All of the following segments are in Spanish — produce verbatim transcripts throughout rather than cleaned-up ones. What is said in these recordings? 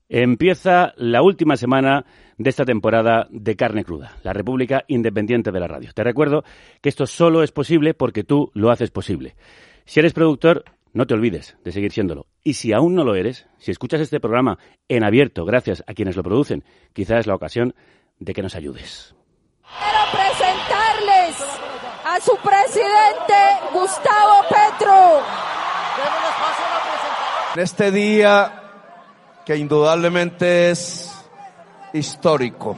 Empieza la última semana de esta temporada de Carne Cruda, la República Independiente de la Radio. Te recuerdo que esto solo es posible porque tú lo haces posible. Si eres productor, no te olvides de seguir siéndolo. Y si aún no lo eres, si escuchas este programa en abierto gracias a quienes lo producen, quizás es la ocasión de que nos ayudes. Quiero presentarles a su presidente, Gustavo Petro. En este día que indudablemente es histórico,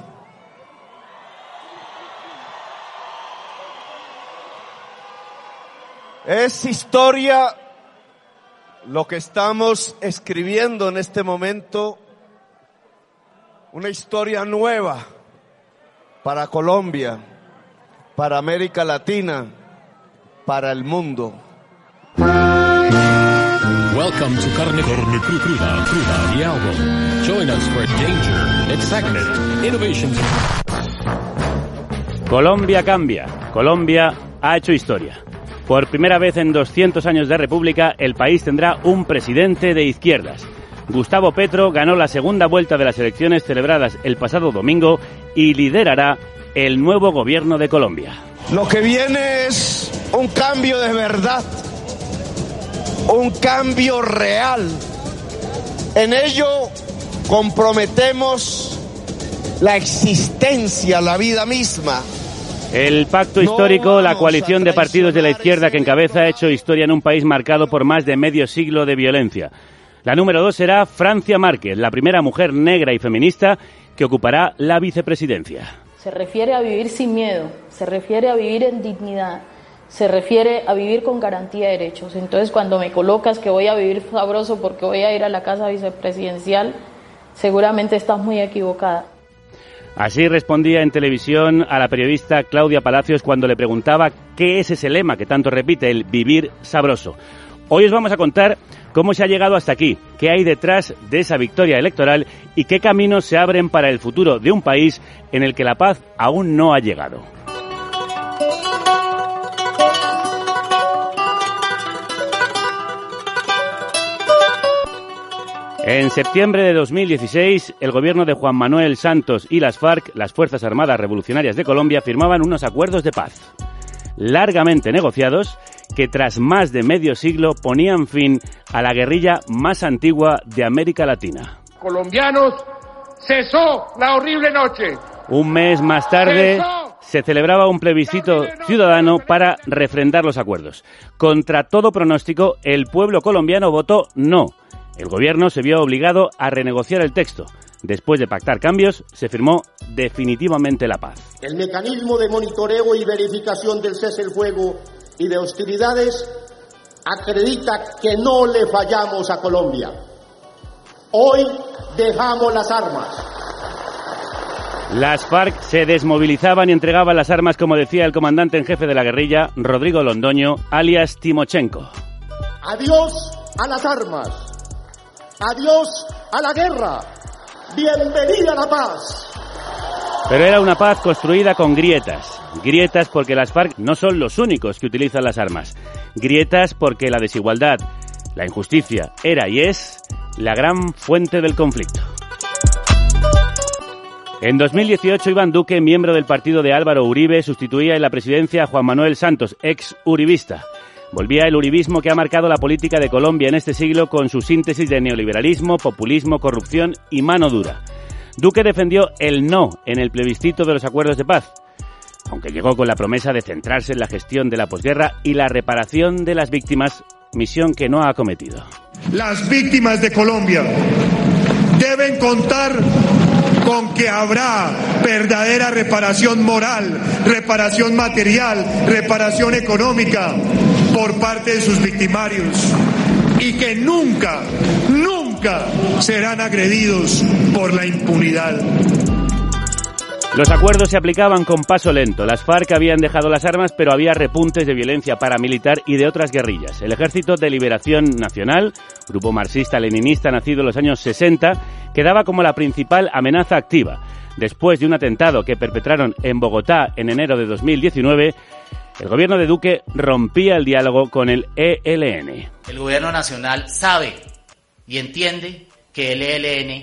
es historia lo que estamos escribiendo en este momento, una historia nueva para Colombia, para América Latina, para el mundo. Welcome to Carne, Carne Cruda, Cruda, the album. Join us for danger, excitement, innovations. Colombia cambia. Colombia ha hecho historia. Por primera vez en doscientos años de república, el país tendrá un presidente de izquierdas. Gustavo Petro ganó la segunda vuelta de las elecciones celebradas el pasado domingo y liderará el nuevo gobierno de Colombia. Lo que viene es un cambio de verdad, un cambio real. En ello comprometemos la existencia, la vida misma. El pacto histórico, la coalición de partidos de la izquierda que encabeza, ha hecho historia en un país marcado por más de medio siglo de violencia. La número dos será Francia Márquez, la primera mujer negra y feminista que ocupará la vicepresidencia. Se refiere a vivir sin miedo, se refiere a vivir en dignidad, se refiere a vivir con garantía de derechos. Entonces, cuando me colocas que voy a vivir sabroso porque voy a ir a la casa vicepresidencial, seguramente estás muy equivocada. Así respondía en televisión a la periodista Claudia Palacios cuando le preguntaba qué es ese lema que tanto repite, el vivir sabroso. Hoy os vamos a contar cómo se ha llegado hasta aquí, qué hay detrás de esa victoria electoral y qué caminos se abren para el futuro de un país en el que la paz aún no ha llegado. En septiembre de dos mil dieciséis, el gobierno de Juan Manuel Santos y las FARC, las Fuerzas Armadas Revolucionarias de Colombia, firmaban unos acuerdos de paz, largamente negociados, que tras más de medio siglo ponían fin a la guerrilla más antigua de América Latina. Colombianos, cesó la horrible noche. Un mes más tarde se celebraba un plebiscito ciudadano para refrendar los acuerdos. Contra todo pronóstico, el pueblo colombiano votó no. El gobierno se vio obligado a renegociar el texto. Después de pactar cambios, se firmó definitivamente la paz. El mecanismo de monitoreo y verificación del cese el fuego y de hostilidades acredita que no le fallamos a Colombia. Hoy dejamos las armas. Las FARC se desmovilizaban y entregaban las armas, como decía el comandante en jefe de la guerrilla, Rodrigo Londoño, alias Timochenko. Adiós a las armas. Adiós a la guerra. Bienvenida a la paz. Pero era una paz construida con grietas. Grietas porque las FARC no son los únicos que utilizan las armas. Grietas porque la desigualdad, la injusticia, era y es la gran fuente del conflicto. En dos mil dieciocho, Iván Duque, miembro del partido de Álvaro Uribe, sustituía en la presidencia a Juan Manuel Santos, ex uribista. Volvía el uribismo que ha marcado la política de Colombia en este siglo con su síntesis de neoliberalismo, populismo, corrupción y mano dura. Duque defendió el no en el plebiscito de los acuerdos de paz, aunque llegó con la promesa de centrarse en la gestión de la posguerra y la reparación de las víctimas, misión que no ha acometido. Las víctimas de Colombia deben contar con que habrá verdadera reparación moral, reparación material, reparación económica por parte de sus victimarios y que nunca, nunca serán agredidos por la impunidad. Los acuerdos se aplicaban con paso lento. Las FARC habían dejado las armas, pero había repuntes de violencia paramilitar y de otras guerrillas. El Ejército de Liberación Nacional, grupo marxista-leninista nacido en los años sesenta, quedaba como la principal amenaza activa. Después de un atentado que perpetraron en Bogotá en enero de dos mil diecinueve, el gobierno de Duque rompía el diálogo con el E L N. El gobierno nacional sabe y entiende que el E L N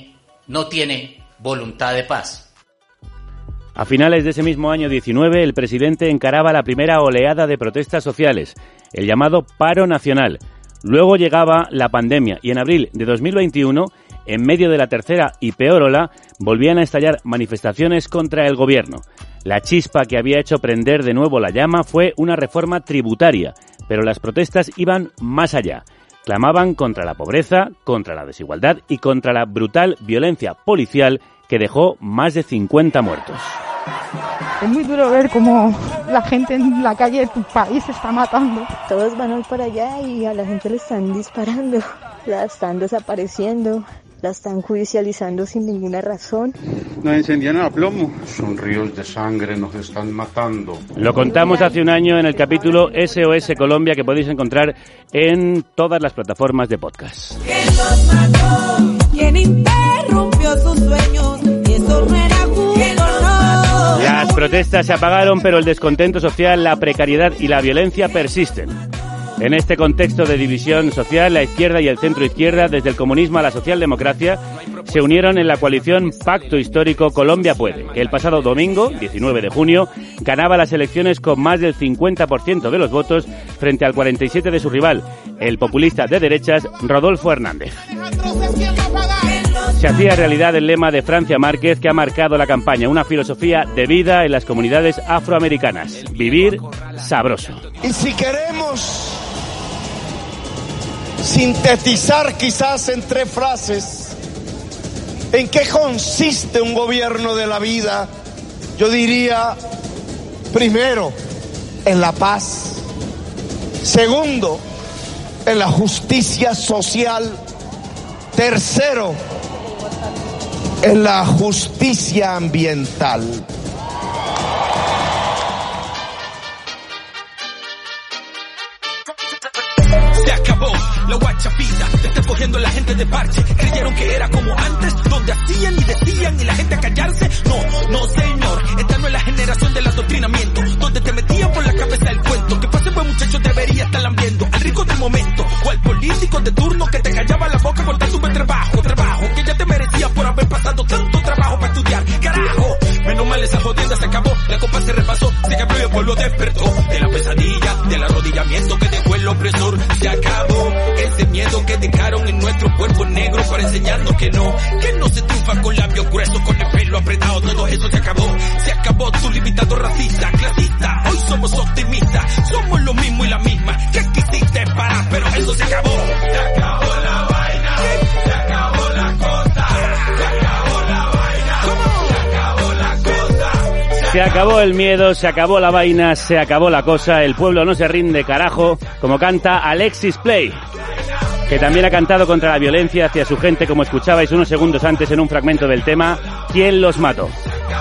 no tiene voluntad de paz. A finales de ese mismo año diecinueve, el presidente encaraba la primera oleada de protestas sociales, el llamado paro nacional. Luego llegaba la pandemia y en abril de dos mil veintiuno, en medio de la tercera y peor ola, volvían a estallar manifestaciones contra el gobierno. La chispa que había hecho prender de nuevo la llama fue una reforma tributaria, pero las protestas iban más allá. Clamaban contra la pobreza, contra la desigualdad y contra la brutal violencia policial que dejó más de cincuenta muertos. Es muy duro ver cómo la gente en la calle de tu país se está matando. Todos van a ir para allá y a la gente le están disparando, la están desapareciendo, la están judicializando sin ninguna razón. Nos encendían a plomo. Son ríos de sangre, nos están matando. Lo contamos hace un año en el capítulo S O S Colombia, que podéis encontrar en todas las plataformas de podcast. ¿Quién los mató? ¿Quién interrumpió sus sueños? Y eso no era justo, no. Las protestas se apagaron, pero el descontento social, la precariedad y la violencia persisten. En este contexto de división social, la izquierda y el centro izquierda, desde el comunismo a la socialdemocracia, se unieron en la coalición Pacto Histórico Colombia Puede, que el pasado domingo, diecinueve de junio, ganaba las elecciones con más del cincuenta por ciento de los votos frente al cuarenta y siete por ciento de su rival, el populista de derechas Rodolfo Hernández. Se hacía realidad el lema de Francia Márquez, que ha marcado la campaña, una filosofía de vida en las comunidades afroamericanas: vivir sabroso. Y si queremos sintetizar quizás en tres frases en qué consiste un gobierno de la vida, yo diría: primero, en la paz; segundo, en la justicia social; tercero, en la justicia ambiental. Se acabó la guachafita, te está cogiendo la gente de parche. Creyeron que era como antes, donde hacían y decían y la gente a callarse. No, no señor, esta no es la generación del adoctrinamiento, donde te metían por la cabeza el cuento. Que pase buen muchacho debería estar lambiendo al rico del momento, o al político de turno que te callaba la boca por tanto buen trabajo. Trabajo que ya te merecías por haber pasado tanto trabajo para estudiar. Carajo, menos mal esa jodienda se acabó, la copa se repasó, se cambió y el pueblo despertó de la pesadilla, del arrodillamiento que dejó el opresor. Se acabó ese miedo que dejaron en nuestro cuerpo negro para enseñarnos que no, que no se triunfa con labios gruesos, con el pelo apretado. Todo eso se acabó, se acabó tu limitado racista, clasista. Hoy somos optimistas, somos lo mismo y la misma que quisiste parar, pero eso se acabó. Se acabó la vaina, se acabó la cosa, se acabó la vaina, se acabó la cosa. Se acabó el miedo, se acabó la vaina, se acabó la cosa. El pueblo no se rinde, carajo, como canta Alexis Play, que también ha cantado contra la violencia hacia su gente, como escuchabais unos segundos antes en un fragmento del tema ¿Quién los mató?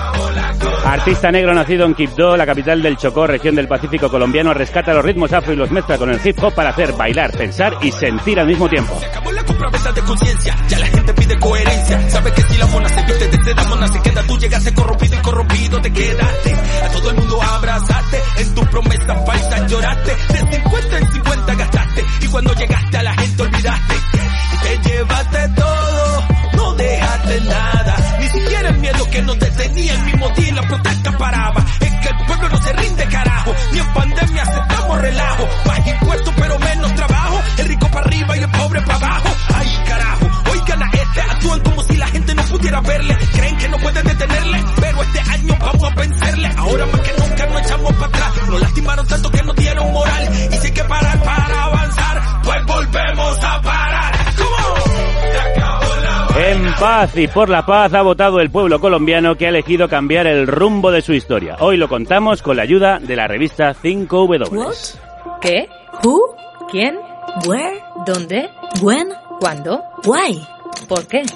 Artista negro nacido en Quibdó, la capital del Chocó, región del Pacífico colombiano, rescata los ritmos afro y los mezcla con el hip hop para hacer bailar, pensar y sentir al mismo tiempo. Se acabó la compraventa de conciencia, ya la gente pide coherencia. Sabe que si la mona se viste de seda, mona se queda. Tú llegaste corrompido y corrompido te quedaste. A todo el mundo abrazaste, en tu promesa falsa lloraste. De cincuenta en cincuenta gastaste, y cuando llegaste a la gente olvidaste. Y te llevaste todo, no dejaste nada. Ni siquiera el miedo que nos detenía el mismo día y la protesta paraba. Es que el pueblo no se rinde, carajo, ni en pandemia aceptamos relajo. Más impuestos pero menos trabajo, el rico para arriba y el pobre para abajo. Ay carajo, oigan a este, actúan como si la gente no pudiera verle. Creen que no pueden detenerle, pero este año vamos a vencerle. Ahora más que nunca nos echamos para atrás, nos lastimaron tanto que nos dieron moral. Y si hay que parar para avanzar, pues volvemos a parar. ¿Cómo? Se acabó la vaina. En paz y por la paz ha votado el pueblo colombiano, que ha elegido cambiar el rumbo de su historia. Hoy lo contamos con la ayuda de la revista cinco W. What? ¿Qué? Who? ¿Quién? Where? ¿Dónde? When? ¿Cuándo? Why? ¿Por qué?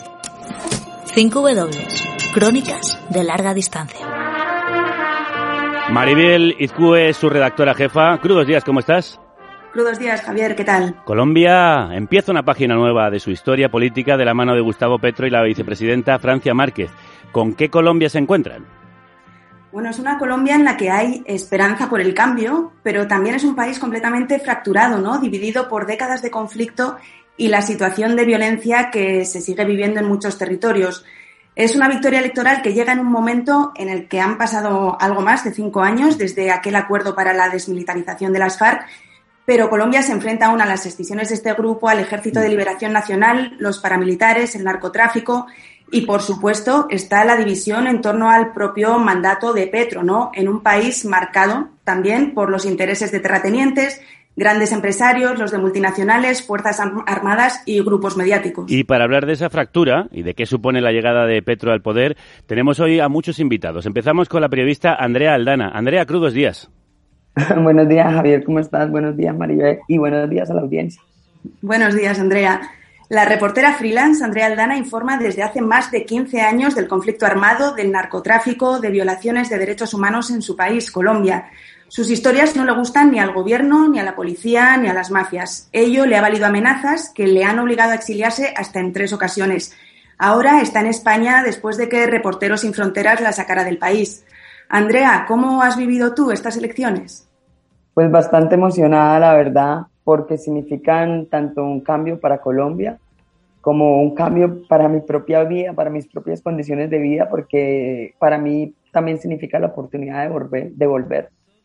cinco W. Crónicas de larga distancia. Maribel Izcue es su redactora jefa. Crudos días, ¿cómo estás? Crudos días, Javier, ¿qué tal? Colombia empieza una página nueva de su historia política de la mano de Gustavo Petro y la vicepresidenta Francia Márquez. ¿Con qué Colombia se encuentran? Bueno, es una Colombia en la que hay esperanza por el cambio, pero también es un país completamente fracturado, ¿no? Dividido por décadas de conflicto y la situación de violencia que se sigue viviendo en muchos territorios. Es una victoria electoral que llega en un momento en el que han pasado algo más de cinco años desde aquel acuerdo para la desmilitarización de las FARC, pero Colombia se enfrenta aún a las escisiones de este grupo, al Ejército de Liberación Nacional, los paramilitares, el narcotráfico y, por supuesto, está la división en torno al propio mandato de Petro, ¿no? En un país marcado también por los intereses de terratenientes, grandes empresarios, los de multinacionales, fuerzas armadas y grupos mediáticos. Y para hablar de esa fractura y de qué supone la llegada de Petro al poder, tenemos hoy a muchos invitados. Empezamos con la periodista Andrea Aldana. Andrea, crudos días. Buenos días, Javier, ¿cómo estás? Buenos días, Maribel, y buenos días a la audiencia. Buenos días, Andrea. La reportera freelance Andrea Aldana informa desde hace más de quince años del conflicto armado, del narcotráfico, de violaciones de derechos humanos en su país, Colombia. Sus historias no le gustan ni al gobierno, ni a la policía, ni a las mafias. Ello le ha valido amenazas que le han obligado a exiliarse hasta en tres ocasiones. Ahora está en España después de que Reporteros Sin Fronteras la sacara del país. Andrea, ¿cómo has vivido tú estas elecciones? Pues bastante emocionada, la verdad, porque significan tanto un cambio para Colombia como un cambio para mi propia vida, para mis propias condiciones de vida, porque para mí también significa la oportunidad de volver, de volver.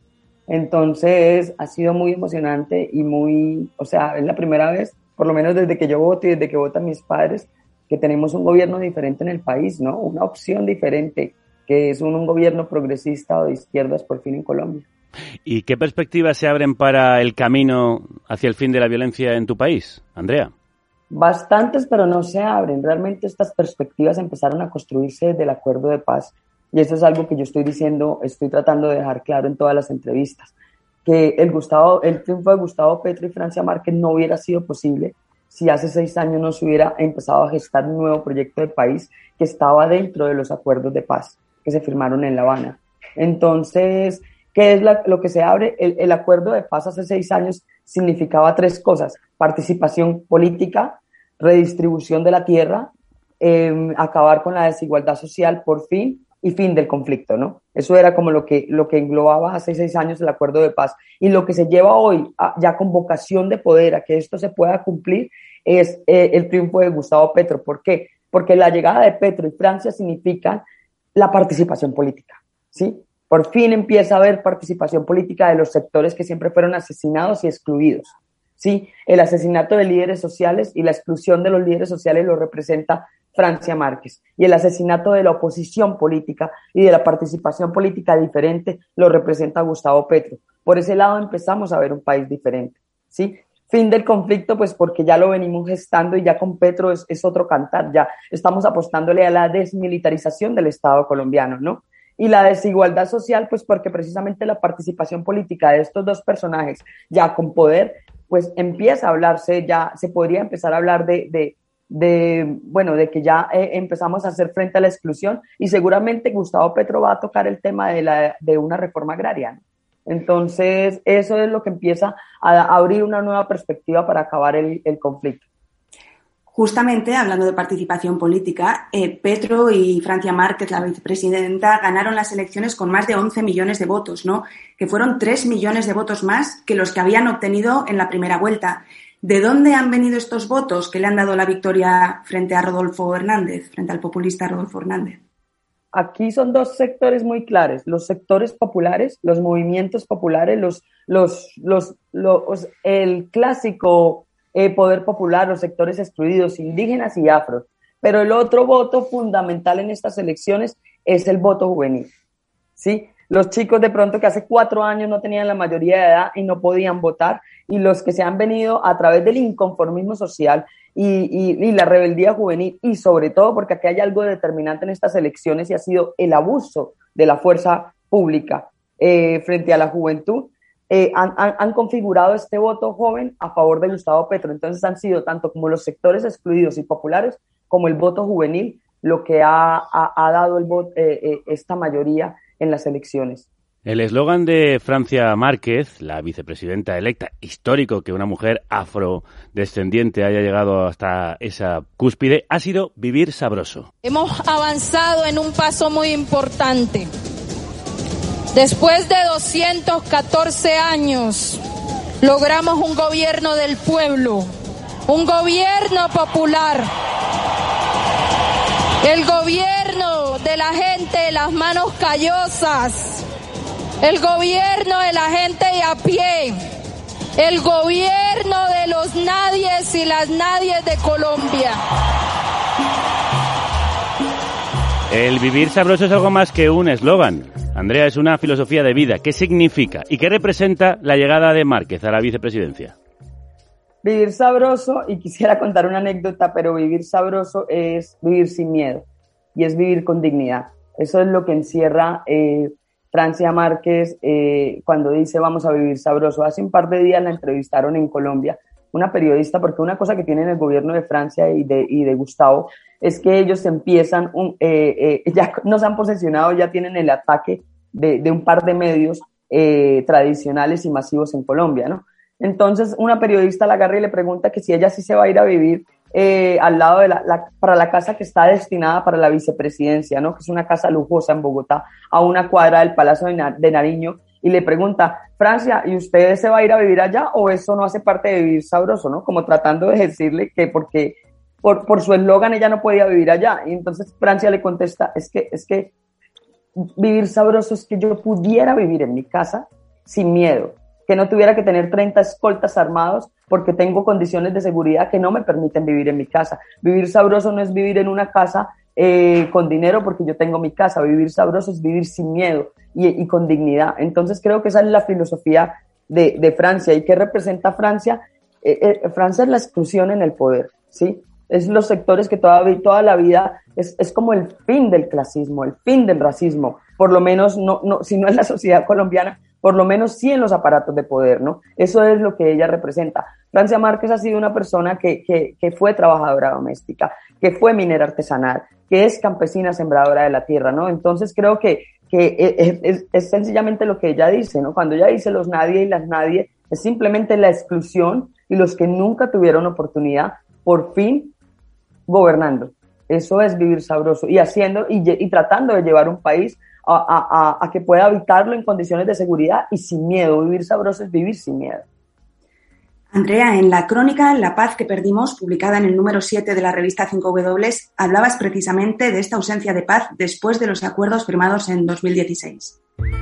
Entonces ha sido muy emocionante y muy, o sea, es la primera vez, por lo menos desde que yo voto y desde que votan mis padres, que tenemos un gobierno diferente en el país, ¿no? Una opción diferente, que es un, un gobierno progresista o de izquierdas por fin en Colombia. ¿Y qué perspectivas se abren para el camino hacia el fin de la violencia en tu país, Andrea? Bastantes, pero no se abren. Realmente estas perspectivas empezaron a construirse desde el acuerdo de paz. Y eso es algo que yo estoy diciendo, estoy tratando de dejar claro en todas las entrevistas, que el, Gustavo, el triunfo de Gustavo Petro y Francia Márquez no hubiera sido posible si hace seis años no se hubiera empezado a gestar un nuevo proyecto de país que estaba dentro de los acuerdos de paz que se firmaron en La Habana. Entonces, ¿qué es la, lo que se abre? El, el acuerdo de paz hace seis años significaba tres cosas: participación política, redistribución de la tierra, eh, acabar con la desigualdad social por fin, y fin del conflicto, ¿no? Eso era como lo que, lo que englobaba hace seis años el acuerdo de paz. Y lo que se lleva hoy, a, ya con vocación de poder, a que esto se pueda cumplir, es eh, el triunfo de Gustavo Petro. ¿Por qué? Porque la llegada de Petro y Francia significa la participación política, ¿sí? Por fin empieza a haber participación política de los sectores que siempre fueron asesinados y excluidos, ¿sí? El asesinato de líderes sociales y la exclusión de los líderes sociales lo representa Francia Márquez, y el asesinato de la oposición política y de la participación política diferente lo representa Gustavo Petro. Por ese lado empezamos a ver un país diferente, ¿sí? Fin del conflicto, pues porque ya lo venimos gestando y ya con Petro es, es otro cantar, ya estamos apostándole a la desmilitarización del Estado colombiano, ¿no? Y la desigualdad social, pues porque precisamente la participación política de estos dos personajes ya con poder, pues empieza a hablarse, ya se podría empezar a hablar de, de de, bueno, de que ya eh, empezamos a hacer frente a la exclusión, y seguramente Gustavo Petro va a tocar el tema de, la, de una reforma agraria, ¿no? Entonces, eso es lo que empieza a, a abrir una nueva perspectiva para acabar el, el conflicto. Justamente, hablando de participación política, eh, Petro y Francia Márquez, la vicepresidenta, ganaron las elecciones con más de once millones de votos, ¿no? Que fueron tres millones de votos más que los que habían obtenido en la primera vuelta. ¿De dónde han venido estos votos que le han dado la victoria frente a Rodolfo Hernández, frente al populista Rodolfo Hernández? Aquí son dos sectores muy claros: los sectores populares, los movimientos populares, los, los, los, los, el clásico eh, poder popular, los sectores excluidos, indígenas y afros. Pero el otro voto fundamental en estas elecciones es el voto juvenil, ¿sí? Los chicos de pronto que hace cuatro años no tenían la mayoría de edad y no podían votar, y los que se han venido a través del inconformismo social y, y, y la rebeldía juvenil, y sobre todo porque aquí hay algo determinante en estas elecciones y ha sido el abuso de la fuerza pública eh, frente a la juventud, eh, han, han, han configurado este voto joven a favor de Gustavo Petro. Entonces han sido tanto como los sectores excluidos y populares como el voto juvenil lo que ha, ha, ha dado el voto, eh, eh, esta mayoría en las elecciones. El eslogan de Francia Márquez, la vicepresidenta electa, histórico que una mujer afrodescendiente haya llegado hasta esa cúspide, ha sido vivir sabroso. Hemos avanzado en un paso muy importante. Después de doscientos catorce años, logramos un gobierno del pueblo, un gobierno popular. El gobierno de la gente de las manos callosas, el gobierno de la gente de a pie, el gobierno de los nadies y las nadies de Colombia. El vivir sabroso es algo más que un eslogan. Andrea, es una filosofía de vida. ¿Qué significa y qué representa la llegada de Márquez a la vicepresidencia? Vivir sabroso, y quisiera contar una anécdota, pero vivir sabroso es vivir sin miedo y es vivir con dignidad. Eso es lo que encierra eh, Francia Márquez eh, cuando dice vamos a vivir sabroso. Hace un par de días la entrevistaron en Colombia, una periodista, porque una cosa que tienen el gobierno de Francia y de, y de Gustavo es que ellos empiezan, un, eh, eh, ya nos han posesionado, ya tienen el ataque de, de un par de medios eh, tradicionales y masivos en Colombia, ¿no? Entonces una periodista la agarra y le pregunta que si ella sí se va a ir a vivir eh, al lado de la, la, para la casa que está destinada para la vicepresidencia, ¿no? Que es una casa lujosa en Bogotá, a una cuadra del Palacio de, Na, de Nariño, y le pregunta, Francia, ¿y usted se va a ir a vivir allá o eso no hace parte de vivir sabroso, ¿no? Como tratando de decirle que porque por, por su eslogan ella no podía vivir allá. Y entonces Francia le contesta, es que, es que vivir sabroso es que yo pudiera vivir en mi casa sin miedo, que no tuviera que tener treinta escoltas armados porque tengo condiciones de seguridad que no me permiten vivir en mi casa. Vivir sabroso no es vivir en una casa eh, con dinero porque yo tengo mi casa. Vivir sabroso es vivir sin miedo y, y con dignidad. Entonces creo que esa es la filosofía de, de Francia. ¿Y qué representa Francia? Eh, eh, Francia es la exclusión en el poder, ¿sí? Es los sectores que toda, toda la vida es, es como el fin del clasismo, el fin del racismo, por lo menos no, no, si no en la sociedad colombiana, por lo menos sí en los aparatos de poder, ¿no? Eso es lo que ella representa. Francia Márquez ha sido una persona que, que, que fue trabajadora doméstica, que fue minera artesanal, que es campesina sembradora de la tierra, ¿no? Entonces creo que, que es, es, es sencillamente lo que ella dice, ¿no? Cuando ella dice los nadie y las nadie, es simplemente la exclusión y los que nunca tuvieron oportunidad, por fin gobernando. Eso es vivir sabroso y haciendo y, y tratando de llevar un país A, a, a que pueda habitarlo en condiciones de seguridad y sin miedo. Vivir sabroso es vivir sin miedo. Andrea, en la crónica La paz que perdimos, publicada en el número siete de la revista cinco doble, hablabas precisamente de esta ausencia de paz después de los acuerdos firmados en dos mil dieciséis.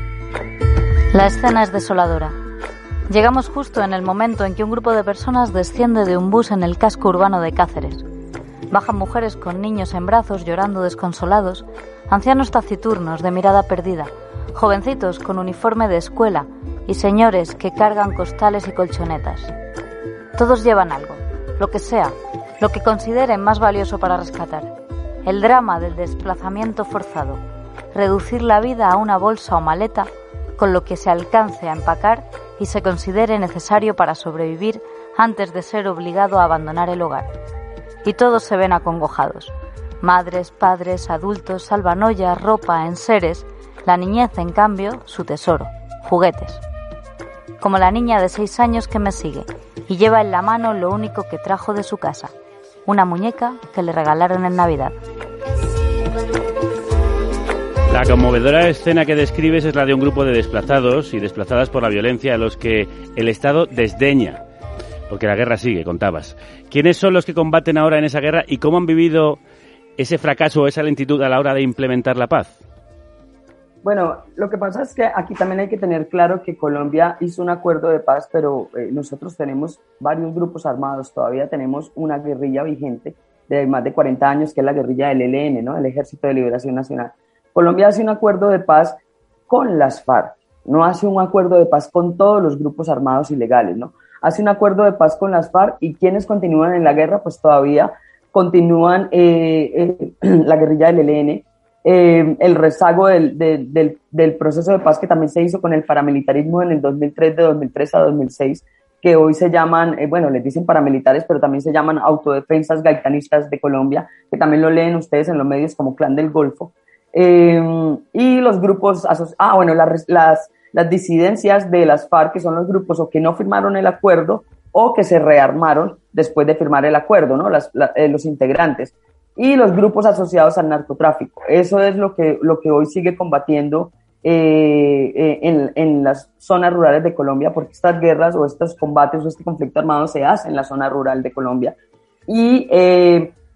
La escena es desoladora. Llegamos justo en el momento en que un grupo de personas desciende de un bus en el casco urbano de Cáceres. Bajan mujeres con niños en brazos llorando desconsolados, ancianos taciturnos de mirada perdida, jovencitos con uniforme de escuela y señores que cargan costales y colchonetas. Todos llevan algo, lo que sea, lo que consideren más valioso para rescatar. El drama del desplazamiento forzado, reducir la vida a una bolsa o maleta con lo que se alcance a empacar y se considere necesario para sobrevivir antes de ser obligado a abandonar el hogar. Y todos se ven acongojados. Madres, padres, adultos, salvan ollas, ropa, enseres. La niñez, en cambio, su tesoro, juguetes. Como la niña de seis años que me sigue y lleva en la mano lo único que trajo de su casa, una muñeca que le regalaron en Navidad. La conmovedora escena que describes es la de un grupo de desplazados y desplazadas por la violencia a los que el Estado desdeña. Porque la guerra sigue, contabas. ¿Quiénes son los que combaten ahora en esa guerra y cómo han vivido ese fracaso o esa lentitud a la hora de implementar la paz? Bueno, lo que pasa es que aquí también hay que tener claro que Colombia hizo un acuerdo de paz, pero eh, nosotros tenemos varios grupos armados, todavía tenemos una guerrilla vigente de más de cuarenta años, que es la guerrilla del E L N, ¿no? El Ejército de Liberación Nacional. Colombia hace un acuerdo de paz con las FARC, no hace un acuerdo de paz con todos los grupos armados ilegales, ¿no? Hace un acuerdo de paz con las FARC y quienes continúan en la guerra, pues todavía continúan eh, eh, la guerrilla del E L N, eh, el rezago del, del, del, del proceso de paz que también se hizo con el paramilitarismo en el dos mil tres, de dos mil tres a dos mil seis, que hoy se llaman, eh, bueno, les dicen paramilitares, pero también se llaman autodefensas gaitanistas de Colombia, que también lo leen ustedes en los medios como Clan del Golfo. Eh, y los grupos, aso- ah, bueno, las, las, las disidencias de las FARC, que son los grupos o que no firmaron el acuerdo o que se rearmaron después de firmar el acuerdo, ¿no? Las, la, eh, los integrantes. Y los grupos asociados al narcotráfico. Eso es lo que, lo que hoy sigue combatiendo eh, eh, en, en las zonas rurales de Colombia, porque estas guerras o estos combates o este conflicto armado se hace en la zona rural de Colombia. Y, eh,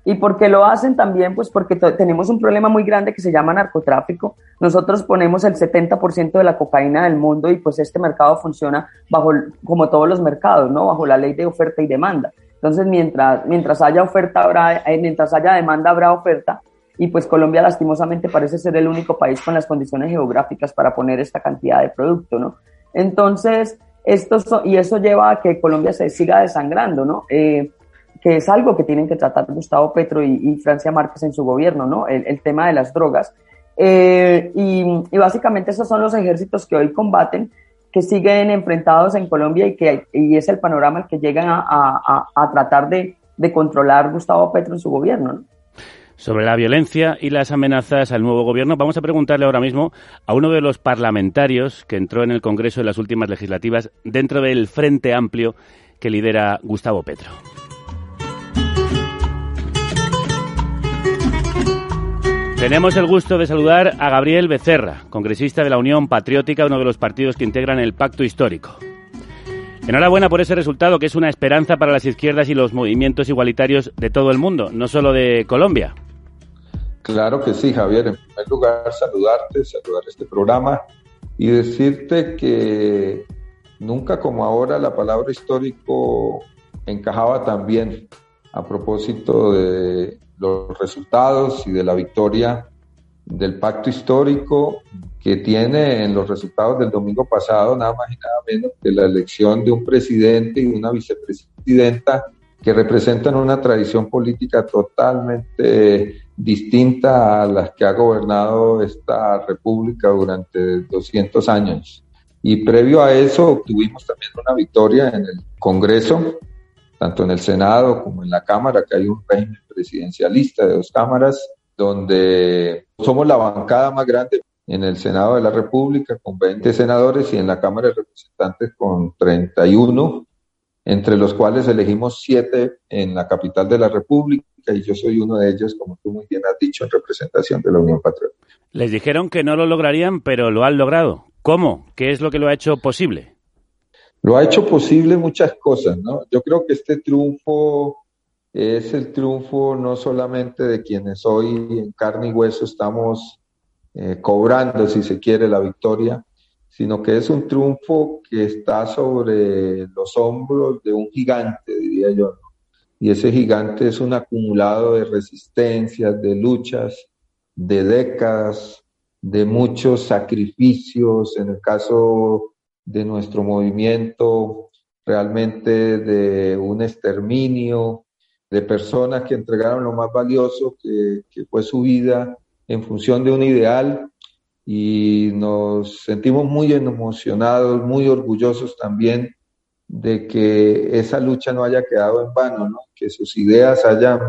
¿Y por qué lo hacen también? Pues porque to- tenemos un problema muy grande que se llama narcotráfico. Nosotros ponemos el setenta por ciento de la cocaína del mundo y pues este mercado funciona bajo, como todos los mercados, ¿no? Bajo la ley de oferta y demanda. Entonces, mientras, mientras haya oferta, habrá, eh, mientras haya demanda, habrá oferta. Y pues Colombia lastimosamente parece ser el único país con las condiciones geográficas para poner esta cantidad de producto, ¿no? Entonces, esto so- y eso lleva a que Colombia se siga desangrando, ¿no? Eh, que es algo que tienen que tratar Gustavo Petro y, y Francia Márquez en su gobierno, ¿no? El, el tema de las drogas. Eh, y, y básicamente esos son los ejércitos que hoy combaten, que siguen enfrentados en Colombia y que y es el panorama al que llegan a, a, a tratar de, de controlar Gustavo Petro en su gobierno, ¿no? Sobre la violencia y las amenazas al nuevo gobierno, vamos a preguntarle ahora mismo a uno de los parlamentarios que entró en el Congreso en las últimas legislativas dentro del Frente Amplio que lidera Gustavo Petro. Tenemos el gusto de saludar a Gabriel Becerra, congresista de la Unión Patriótica, uno de los partidos que integran el Pacto Histórico. Enhorabuena por ese resultado, que es una esperanza para las izquierdas y los movimientos igualitarios de todo el mundo, no solo de Colombia. Claro que sí, Javier. En primer lugar, saludarte, saludar este programa y decirte que nunca como ahora la palabra histórico encajaba tan bien a propósito de los resultados y de la victoria del pacto histórico, que tiene en los resultados del domingo pasado nada más y nada menos que la elección de un presidente y una vicepresidenta que representan una tradición política totalmente distinta a las que ha gobernado esta república durante doscientos años. Y previo a eso obtuvimos también una victoria en el Congreso, tanto en el Senado como en la Cámara, que hay un régimen presidencialista de dos cámaras, donde somos la bancada más grande en el Senado de la República, con veinte senadores, y en la Cámara de Representantes con treinta y uno, entre los cuales elegimos siete en la capital de la República, y yo soy uno de ellos, como tú muy bien has dicho, en representación de la Unión Patriótica. Les dijeron que no lo lograrían, pero lo han logrado. ¿Cómo? ¿Qué es lo que lo ha hecho posible? Lo ha hecho posible muchas cosas, ¿no? Yo creo que este triunfo es el triunfo no solamente de quienes hoy en carne y hueso estamos eh, cobrando, si se quiere, la victoria, sino que es un triunfo que está sobre los hombros de un gigante, diría yo, ¿no? Y ese gigante es un acumulado de resistencias, de luchas, de décadas, de muchos sacrificios, en el caso de nuestro movimiento, realmente de un exterminio, de personas que entregaron lo más valioso que, que fue su vida en función de un ideal, y nos sentimos muy emocionados, muy orgullosos también de que esa lucha no haya quedado en vano, ¿no? Que sus ideas hayan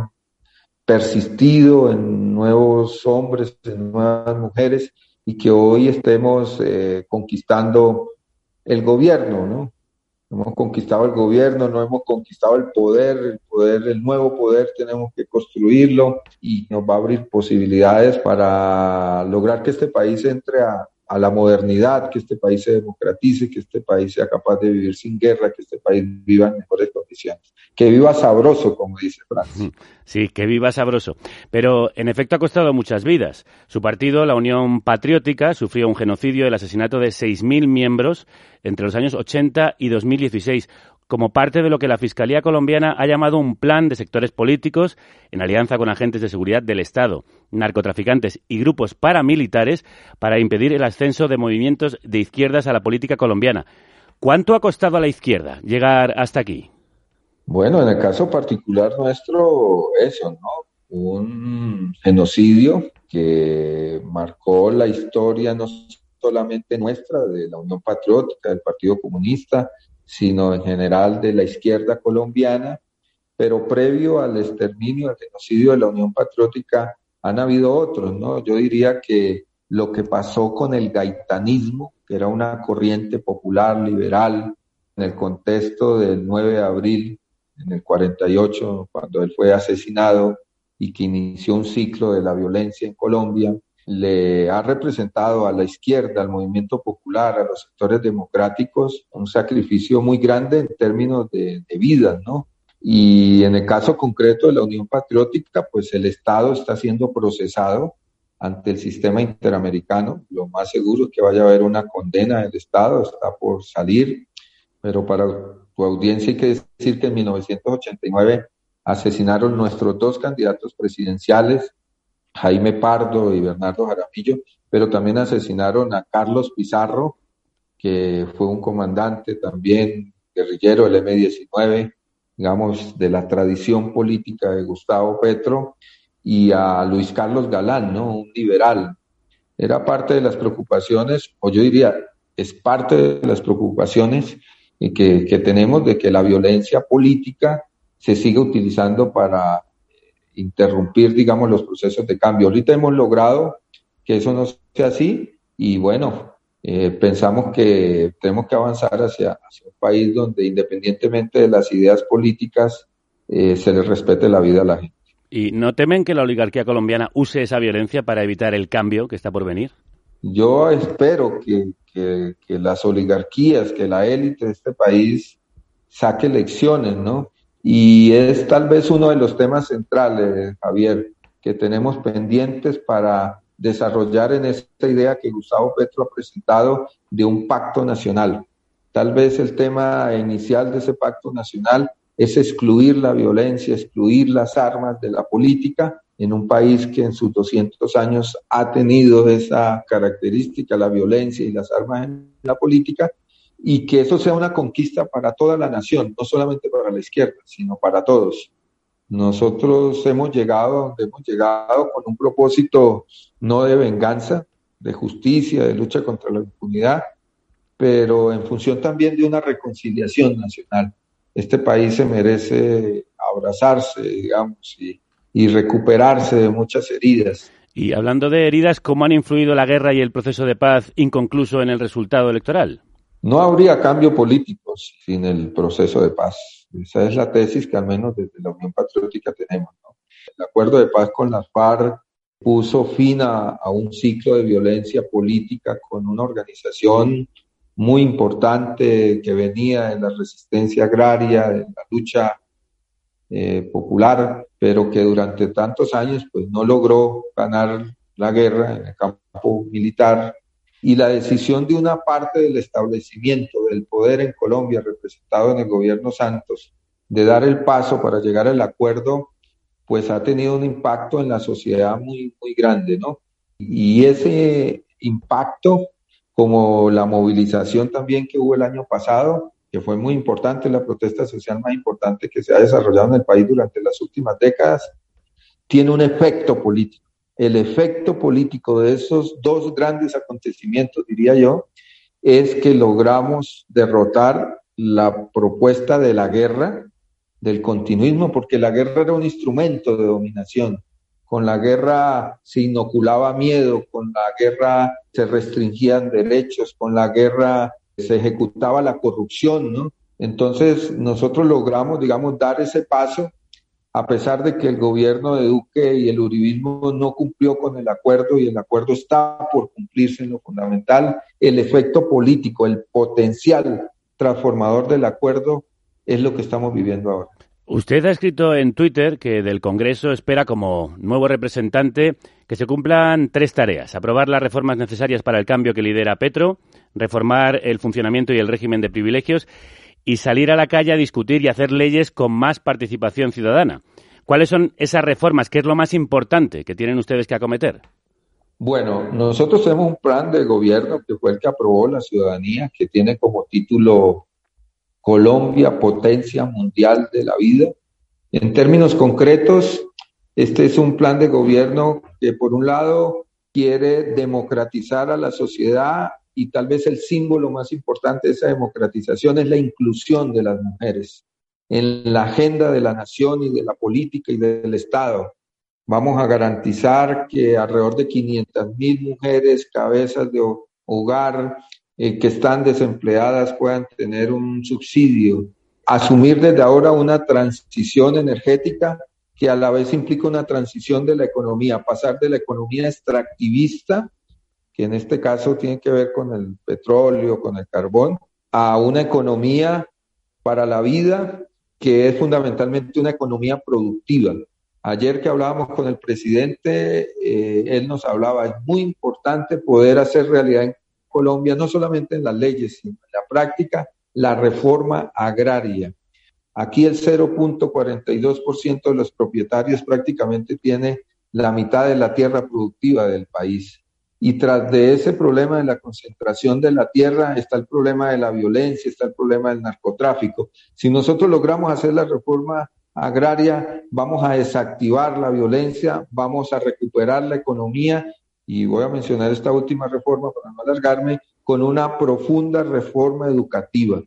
persistido en nuevos hombres, en nuevas mujeres, y que hoy estemos eh, conquistando el gobierno, ¿no? Hemos conquistado el gobierno, no hemos conquistado el poder, el poder, el nuevo poder tenemos que construirlo, y nos va a abrir posibilidades para lograr que este país entre a, a la modernidad, que este país se democratice, que este país sea capaz de vivir sin guerra, que este país viva en mejores condiciones. Que viva sabroso, como dice Francia. Sí, que viva sabroso. Pero, en efecto, ha costado muchas vidas. Su partido, la Unión Patriótica, sufrió un genocidio, el asesinato de seis mil miembros entre los años ochenta y dos mil dieciséis, como parte de lo que la Fiscalía colombiana ha llamado un plan de sectores políticos en alianza con agentes de seguridad del Estado, narcotraficantes y grupos paramilitares para impedir el ascenso de movimientos de izquierdas a la política colombiana. ¿Cuánto ha costado a la izquierda llegar hasta aquí? Bueno, en el caso particular nuestro, eso, ¿no? Un genocidio que marcó la historia no solamente nuestra, de la Unión Patriótica, del Partido Comunista, sino en general de la izquierda colombiana, pero previo al exterminio, al genocidio de la Unión Patriótica, han habido otros, ¿no? Yo diría que lo que pasó con el gaitanismo, que era una corriente popular, liberal, en el contexto del nueve de abril, en el cuarenta y ocho, cuando él fue asesinado, y que inició un ciclo de la violencia en Colombia, le ha representado a la izquierda, al movimiento popular, a los sectores democráticos, un sacrificio muy grande en términos de, de vidas, ¿no? Y en el caso concreto de la Unión Patriótica, pues el Estado está siendo procesado ante el sistema interamericano. Lo más seguro es que vaya a haber una condena del Estado, está por salir, pero para tu audiencia hay que decir que en mil novecientos ochenta y nueve asesinaron nuestros dos candidatos presidenciales, Jaime Pardo y Bernardo Jaramillo, pero también asesinaron a Carlos Pizarro, que fue un comandante también guerrillero del eme diecinueve, digamos, de la tradición política de Gustavo Petro, y a Luis Carlos Galán, ¿no? Un liberal. Era parte de las preocupaciones, o yo diría, es parte de las preocupaciones que, que tenemos de que la violencia política se siga utilizando para interrumpir, digamos, los procesos de cambio. Ahorita hemos logrado que eso no sea así y bueno, eh, pensamos que tenemos que avanzar hacia, hacia un país donde independientemente de las ideas políticas eh, se les respete la vida a la gente. ¿Y no temen que la oligarquía colombiana use esa violencia para evitar el cambio que está por venir? Yo espero que, que, que las oligarquías, que la élite de este país saque lecciones, ¿no? Y es tal vez uno de los temas centrales, Javier, que tenemos pendientes para desarrollar en esta idea que Gustavo Petro ha presentado de un pacto nacional. Tal vez el tema inicial de ese pacto nacional es excluir la violencia, excluir las armas de la política en un país que en sus doscientos años ha tenido esa característica, la violencia y las armas en la política, y que eso sea una conquista para toda la nación, no solamente para la izquierda, sino para todos. Nosotros hemos llegado a donde hemos llegado con un propósito no de venganza, de justicia, de lucha contra la impunidad, pero en función también de una reconciliación nacional. Este país se merece abrazarse, digamos, y, y recuperarse de muchas heridas. Y hablando de heridas, ¿cómo han influido la guerra y el proceso de paz inconcluso en el resultado electoral? No habría cambio político sin el proceso de paz. Esa es la tesis que al menos desde la Unión Patriótica tenemos, ¿no? El acuerdo de paz con las FARC puso fin a, a un ciclo de violencia política con una organización muy importante que venía de la resistencia agraria, de la lucha eh, popular, pero que durante tantos años pues no logró ganar la guerra en el campo militar. Y la decisión de una parte del establecimiento del poder en Colombia, representado en el gobierno Santos, de dar el paso para llegar al acuerdo, pues ha tenido un impacto en la sociedad muy, muy grande, ¿no? Y ese impacto, como la movilización también que hubo el año pasado, que fue muy importante, la protesta social más importante que se ha desarrollado en el país durante las últimas décadas, tiene un efecto político. El efecto político de esos dos grandes acontecimientos, diría yo, es que logramos derrotar la propuesta de la guerra, del continuismo, porque la guerra era un instrumento de dominación. Con la guerra se inoculaba miedo, con la guerra se restringían derechos, con la guerra se ejecutaba la corrupción, ¿no? Entonces nosotros logramos, digamos, dar ese paso, a pesar de que el gobierno de Duque y el uribismo no cumplió con el acuerdo y el acuerdo está por cumplirse en lo fundamental, el efecto político, el potencial transformador del acuerdo es lo que estamos viviendo ahora. Usted ha escrito en Twitter que del Congreso espera como nuevo representante que se cumplan tres tareas: aprobar las reformas necesarias para el cambio que lidera Petro, reformar el funcionamiento y el régimen de privilegios y salir a la calle a discutir y hacer leyes con más participación ciudadana. ¿Cuáles son esas reformas? ¿Qué es lo más importante que tienen ustedes que acometer? Bueno, nosotros tenemos un plan de gobierno que fue el que aprobó la ciudadanía, que tiene como título Colombia, potencia mundial de la vida. En términos concretos, este es un plan de gobierno que por un lado quiere democratizar a la sociedad, y tal vez el símbolo más importante de esa democratización es la inclusión de las mujeres en la agenda de la nación y de la política y del Estado. Vamos a garantizar que alrededor de quinientas mil mujeres, cabezas de hogar eh, que están desempleadas puedan tener un subsidio. Asumir desde ahora una transición energética que a la vez implica una transición de la economía, pasar de la economía extractivista, que en este caso tiene que ver con el petróleo, con el carbón, a una economía para la vida que es fundamentalmente una economía productiva. Ayer que hablábamos con el presidente, eh, él nos hablaba, es muy importante poder hacer realidad en Colombia, no solamente en las leyes, sino en la práctica, la reforma agraria. Aquí el cero punto cuarenta y dos por ciento de los propietarios prácticamente tiene la mitad de la tierra productiva del país. Y tras de ese problema de la concentración de la tierra está el problema de la violencia, está el problema del narcotráfico. Si nosotros logramos hacer la reforma agraria, vamos a desactivar la violencia, vamos a recuperar la economía, y voy a mencionar esta última reforma para no alargarme, con una profunda reforma educativa.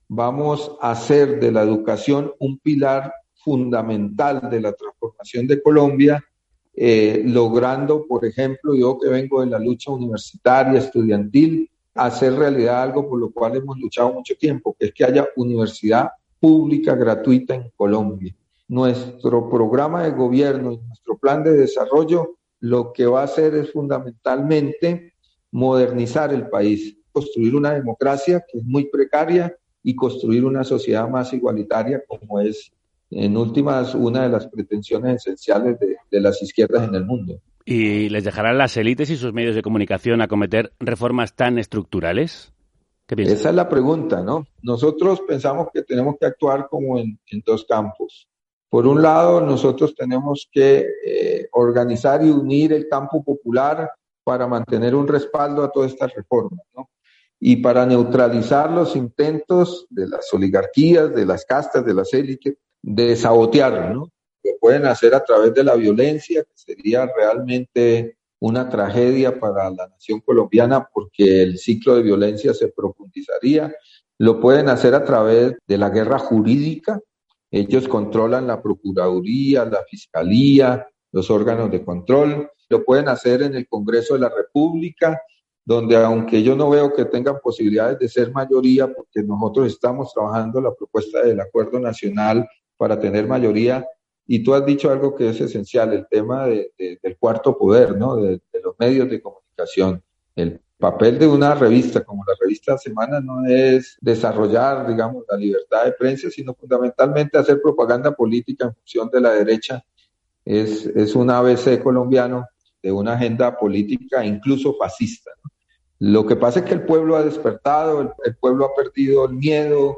Vamos a hacer de la educación un pilar fundamental de la transformación de Colombia, eh, logrando, por ejemplo, yo que vengo de la lucha universitaria, estudiantil, hacer realidad algo por lo cual hemos luchado mucho tiempo, que es que haya universidad pública gratuita en Colombia. Nuestro programa de gobierno y nuestro plan de desarrollo lo que va a hacer es fundamentalmente modernizar el país, construir una democracia que es muy precaria y construir una sociedad más igualitaria, como es, en últimas, una de las pretensiones esenciales de, de las izquierdas en el mundo. ¿Y les dejarán las élites y sus medios de comunicación acometer reformas tan estructurales? ¿Qué piensan? Esa es la pregunta, ¿no? Nosotros pensamos que tenemos que actuar como en, en dos campos. Por un lado, nosotros tenemos que eh, organizar y unir el campo popular para mantener un respaldo a todas estas reformas, ¿no? Y para neutralizar los intentos de las oligarquías, de las castas, de las élites, de sabotear, ¿no? Lo pueden hacer a través de la violencia, que sería realmente una tragedia para la nación colombiana porque el ciclo de violencia se profundizaría. Lo pueden hacer a través de la guerra jurídica. Ellos controlan la Procuraduría, la Fiscalía, los órganos de control. Lo pueden hacer en el Congreso de la República, donde aunque yo no veo que tengan posibilidades de ser mayoría, porque nosotros estamos trabajando la propuesta del Acuerdo Nacional para tener mayoría, y tú has dicho algo que es esencial, el tema de, de, del cuarto poder, ¿no? De, de los medios de comunicación. El papel de una revista como la revista Semana no es desarrollar, digamos, la libertad de prensa, sino fundamentalmente hacer propaganda política en función de la derecha. Es, es un A B C colombiano de una agenda política incluso fascista, ¿no? Lo que pasa es que el pueblo ha despertado, el, el pueblo ha perdido el miedo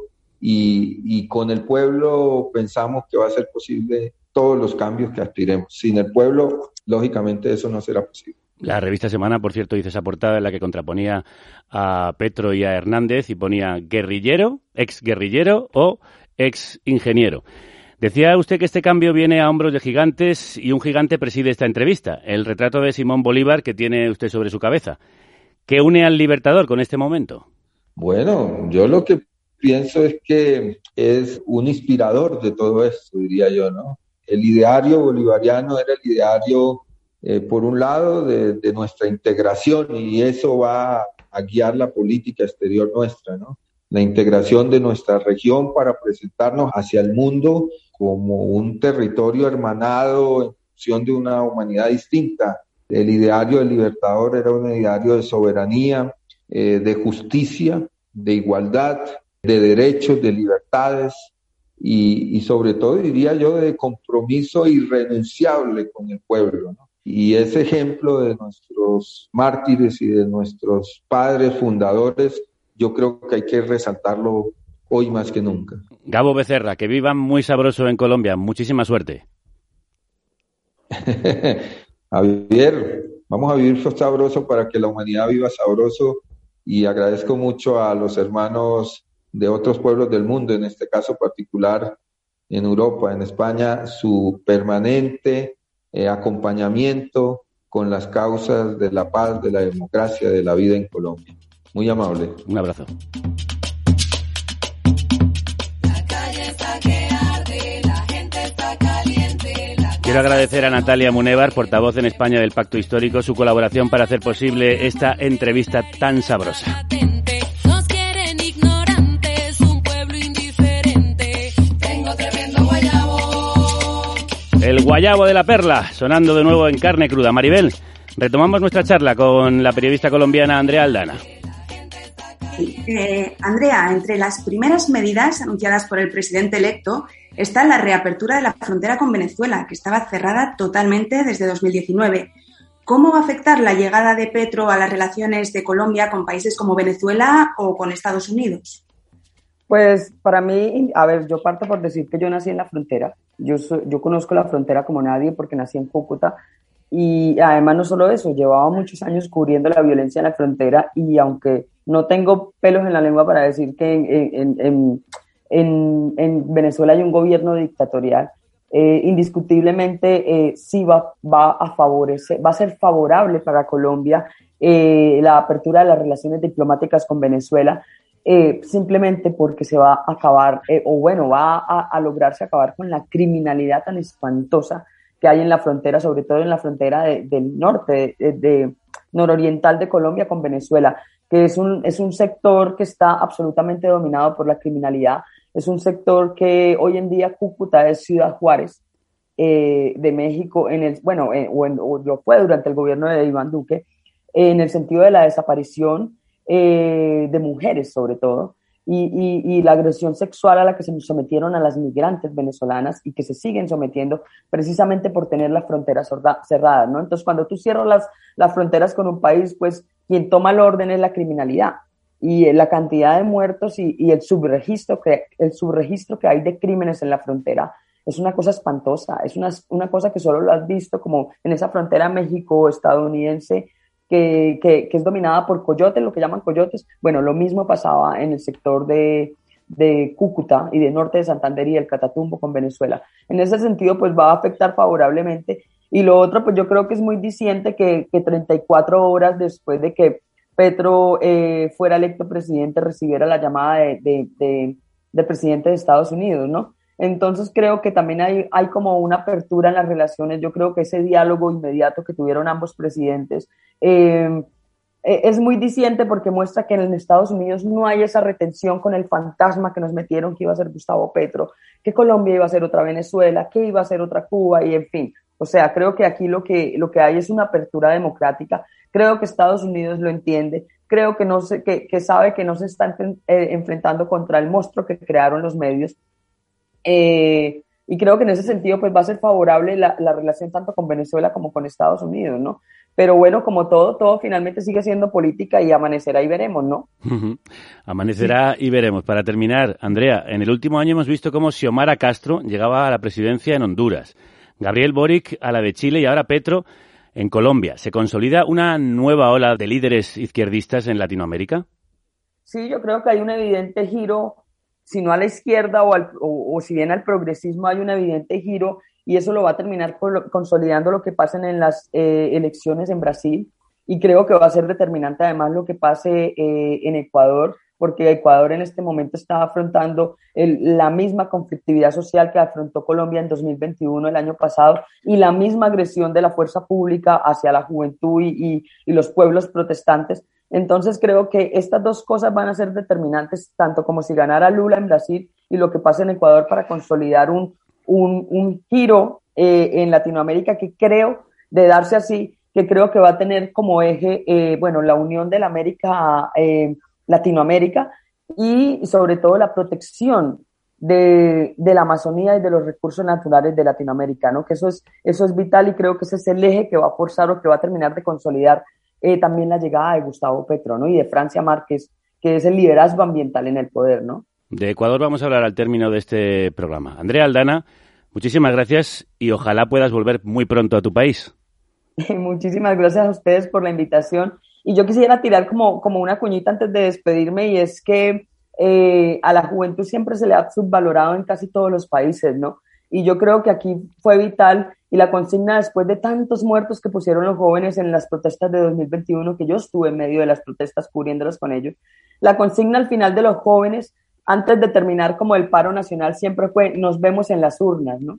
y, y con el pueblo pensamos que va a ser posible todos los cambios que aspiremos. Sin el pueblo, lógicamente, eso no será posible. La revista Semana, por cierto, hizo esa portada en la que contraponía a Petro y a Hernández y ponía guerrillero, ex guerrillero o ex ingeniero. Decía usted que este cambio viene a hombros de gigantes y un gigante preside esta entrevista, el retrato de Simón Bolívar que tiene usted sobre su cabeza. ¿Qué une al Libertador con este momento? Bueno, yo lo que pienso es que es un inspirador de todo esto, diría yo, ¿no? El ideario bolivariano era el ideario, eh, por un lado, de, de nuestra integración, y eso va a guiar la política exterior nuestra, ¿no? La integración de nuestra región para presentarnos hacia el mundo como un territorio hermanado en función de una humanidad distinta. El ideario del Libertador era un ideario de soberanía, eh, de justicia, de igualdad, de derechos, de libertades y, y sobre todo, diría yo, de compromiso irrenunciable con el pueblo, ¿no? Y ese ejemplo de nuestros mártires y de nuestros padres fundadores, yo creo que hay que resaltarlo hoy más que nunca. Gabo Becerra, que vivan muy sabroso en Colombia. Muchísima suerte. Javier, vamos a vivir sabroso para que la humanidad viva sabroso, y agradezco mucho a los hermanos de otros pueblos del mundo, en este caso particular en Europa, en España, su permanente eh, acompañamiento con las causas de la paz, de la democracia, de la vida en Colombia. Muy amable. Un abrazo. Quiero agradecer a Natalia Munévar, portavoz en España del Pacto Histórico, su colaboración para hacer posible esta entrevista tan sabrosa. Nos quieren ignorantes, un pueblo indiferente. Tengo tremendo guayabo. El guayabo de la perla, sonando de nuevo en Carne Cruda. Maribel, retomamos nuestra charla con la periodista colombiana Andrea Aldana. Eh, Andrea, entre las primeras medidas anunciadas por el presidente electo está la reapertura de la frontera con Venezuela, que estaba cerrada totalmente desde dos mil diecinueve. ¿Cómo va a afectar la llegada de Petro a las relaciones de Colombia con países como Venezuela o con Estados Unidos? Pues para mí, a ver, yo parto por decir que yo nací en la frontera. Yo, soy, yo conozco la frontera como nadie porque nací en Cúcuta. Y además no solo eso, llevaba muchos años cubriendo la violencia en la frontera y aunque no tengo pelos en la lengua para decir que en, en, en, en, en Venezuela hay un gobierno dictatorial, eh, indiscutiblemente eh, sí va, va a favorecer, va a ser favorable para Colombia eh, la apertura de las relaciones diplomáticas con Venezuela, eh, simplemente porque se va a acabar, eh, o bueno, va a, a lograrse acabar con la criminalidad tan espantosa que hay en la frontera, sobre todo en la frontera de, del norte, de, de nororiental de Colombia con Venezuela, que es un, es un sector que está absolutamente dominado por la criminalidad. Es un sector que hoy en día Cúcuta es Ciudad Juárez eh, de México, en el, bueno, eh, o, en, o lo fue durante el gobierno de Iván Duque, eh, en el sentido de la desaparición eh, de mujeres sobre todo, y, y, y la agresión sexual a la que se sometieron a las migrantes venezolanas y que se siguen sometiendo precisamente por tener las fronteras cerradas, ¿no? Entonces, cuando tú cierras las, las fronteras con un país, pues quien toma el orden es la criminalidad. Y la cantidad de muertos y, y el subregistro que el subregistro que hay de crímenes en la frontera es una cosa espantosa, es una, una cosa que solo lo has visto como en esa frontera México-estadounidense que, que, que es dominada por coyotes, lo que llaman coyotes. Bueno, lo mismo pasaba en el sector de, de Cúcuta y de norte de Santander y el Catatumbo con Venezuela. En ese sentido, pues va a afectar favorablemente. Y lo otro, pues yo creo que es muy diciente que, que treinta y cuatro horas después de que Petro eh, fuera electo presidente, recibiera la llamada de, de, de, de presidente de Estados Unidos, ¿no? Entonces creo que también hay, hay como una apertura en las relaciones. Yo creo que ese diálogo inmediato que tuvieron ambos presidentes eh, es muy diciente porque muestra que en Estados Unidos no hay esa retención con el fantasma que nos metieron que iba a ser Gustavo Petro, que Colombia iba a ser otra Venezuela, que iba a ser otra Cuba y en fin. O sea, creo que aquí lo que, lo que hay es una apertura democrática. Creo que Estados Unidos lo entiende. Creo que, no se, que, que sabe que no se está eh, enfrentando contra el monstruo que crearon los medios. Eh, y creo que en ese sentido pues va a ser favorable la, la relación tanto con Venezuela como con Estados Unidos, ¿no? Pero bueno, como todo, todo finalmente sigue siendo política y amanecerá y veremos, ¿no? Uh-huh. Amanecerá sí. Y veremos. Para terminar, Andrea, en el último año hemos visto cómo Xiomara Castro llegaba a la presidencia en Honduras, Gabriel Boric a la de Chile y ahora Petro en Colombia. ¿Se consolida una nueva ola de líderes izquierdistas en Latinoamérica? Sí, yo creo que hay un evidente giro, si no a la izquierda o, al, o, o si bien al progresismo hay un evidente giro y eso lo va a terminar consolidando lo que pasen en las eh, elecciones en Brasil y creo que va a ser determinante además lo que pase eh, en Ecuador, porque Ecuador en este momento está afrontando el, la misma conflictividad social que afrontó Colombia en dos mil veintiuno, el año pasado, y la misma agresión de la fuerza pública hacia la juventud y, y, y los pueblos protestantes. Entonces creo que estas dos cosas van a ser determinantes, tanto como si ganara Lula en Brasil y lo que pasa en Ecuador para consolidar un, un, un giro eh, en Latinoamérica que creo, de darse así, que creo que va a tener como eje, eh, bueno, la unión de la América, eh, Latinoamérica y sobre todo la protección de, de la Amazonía y de los recursos naturales de Latinoamérica, ¿no? Que eso es, eso es vital y creo que ese es el eje que va a forzar o que va a terminar de consolidar eh, también la llegada de Gustavo Petro, ¿no? Y de Francia Márquez, que es el liderazgo ambiental en el poder, ¿no? De Ecuador vamos a hablar al término de este programa. Andrea Aldana, muchísimas gracias y ojalá puedas volver muy pronto a tu país. Muchísimas gracias a ustedes por la invitación. Y yo quisiera tirar como, como una cuñita antes de despedirme y es que eh, a la juventud siempre se le ha subvalorado en casi todos los países, ¿no? Y yo creo que aquí fue vital y la consigna después de tantos muertos que pusieron los jóvenes en las protestas de dos mil veintiuno, que yo estuve en medio de las protestas cubriéndolas con ellos, la consigna al final de los jóvenes, antes de terminar como el paro nacional, siempre fue nos vemos en las urnas, ¿no?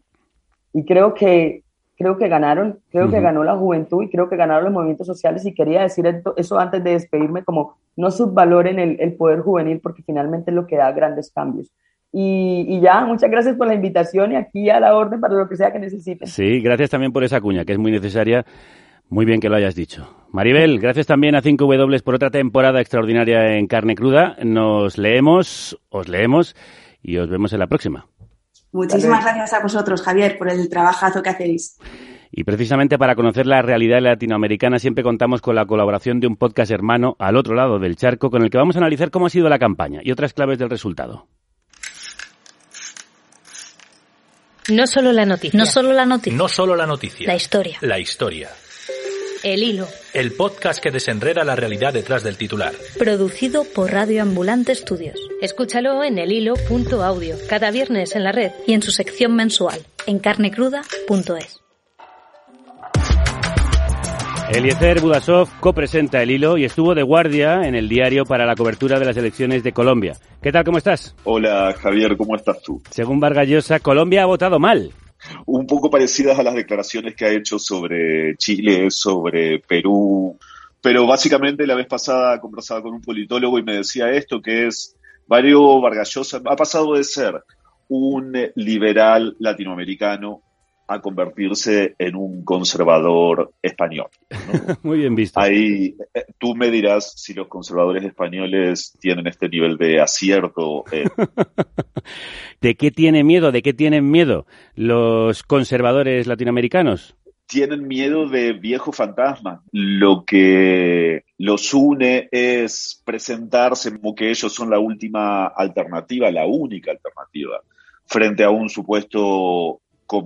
Y creo que Creo que ganaron, creo uh-huh. que ganó la juventud y creo que ganaron los movimientos sociales y quería decir esto, eso antes de despedirme, como no subvaloren el, el poder juvenil porque finalmente es lo que da grandes cambios. Y, y ya, muchas gracias por la invitación y aquí a la orden para lo que sea que necesiten. Sí, gracias también por esa cuña que es muy necesaria, muy bien que lo hayas dicho. Maribel, gracias también a cinco W por otra temporada extraordinaria en Carne Cruda. Nos leemos, os leemos y os vemos en la próxima. Muchísimas gracias a vosotros, Javier, por el trabajazo que hacéis. Y precisamente para conocer la realidad latinoamericana siempre contamos con la colaboración de un podcast hermano al otro lado del charco con el que vamos a analizar cómo ha sido la campaña y otras claves del resultado. No solo la noticia. No solo la noticia. No solo la noticia. La historia. La historia. El Hilo. El podcast que desenreda la realidad detrás del titular. Producido por Radio Ambulante Studios. Escúchalo en elhilo punto audio, cada viernes en la red. Y en su sección mensual, en carne cruda punto es. Eliezer Budasov copresenta El Hilo y estuvo de guardia en el diario para la cobertura de las elecciones de Colombia. ¿Qué tal, cómo estás? Hola, Javier, ¿cómo estás tú? Según Vargas Llosa, Colombia ha votado mal. Un poco parecidas a las declaraciones que ha hecho sobre Chile, sobre Perú, pero básicamente la vez pasada conversaba con un politólogo y me decía esto, que es, Mario Vargas Llosa ha pasado de ser un liberal latinoamericano a convertirse en un conservador español, ¿no? Muy bien visto. Ahí eh, tú me dirás si los conservadores españoles tienen este nivel de acierto. Eh. ¿De qué tiene miedo? ¿De qué tienen miedo los conservadores latinoamericanos? Tienen miedo de viejo fantasma. Lo que los une es presentarse como que ellos son la última alternativa, la única alternativa, frente a un supuesto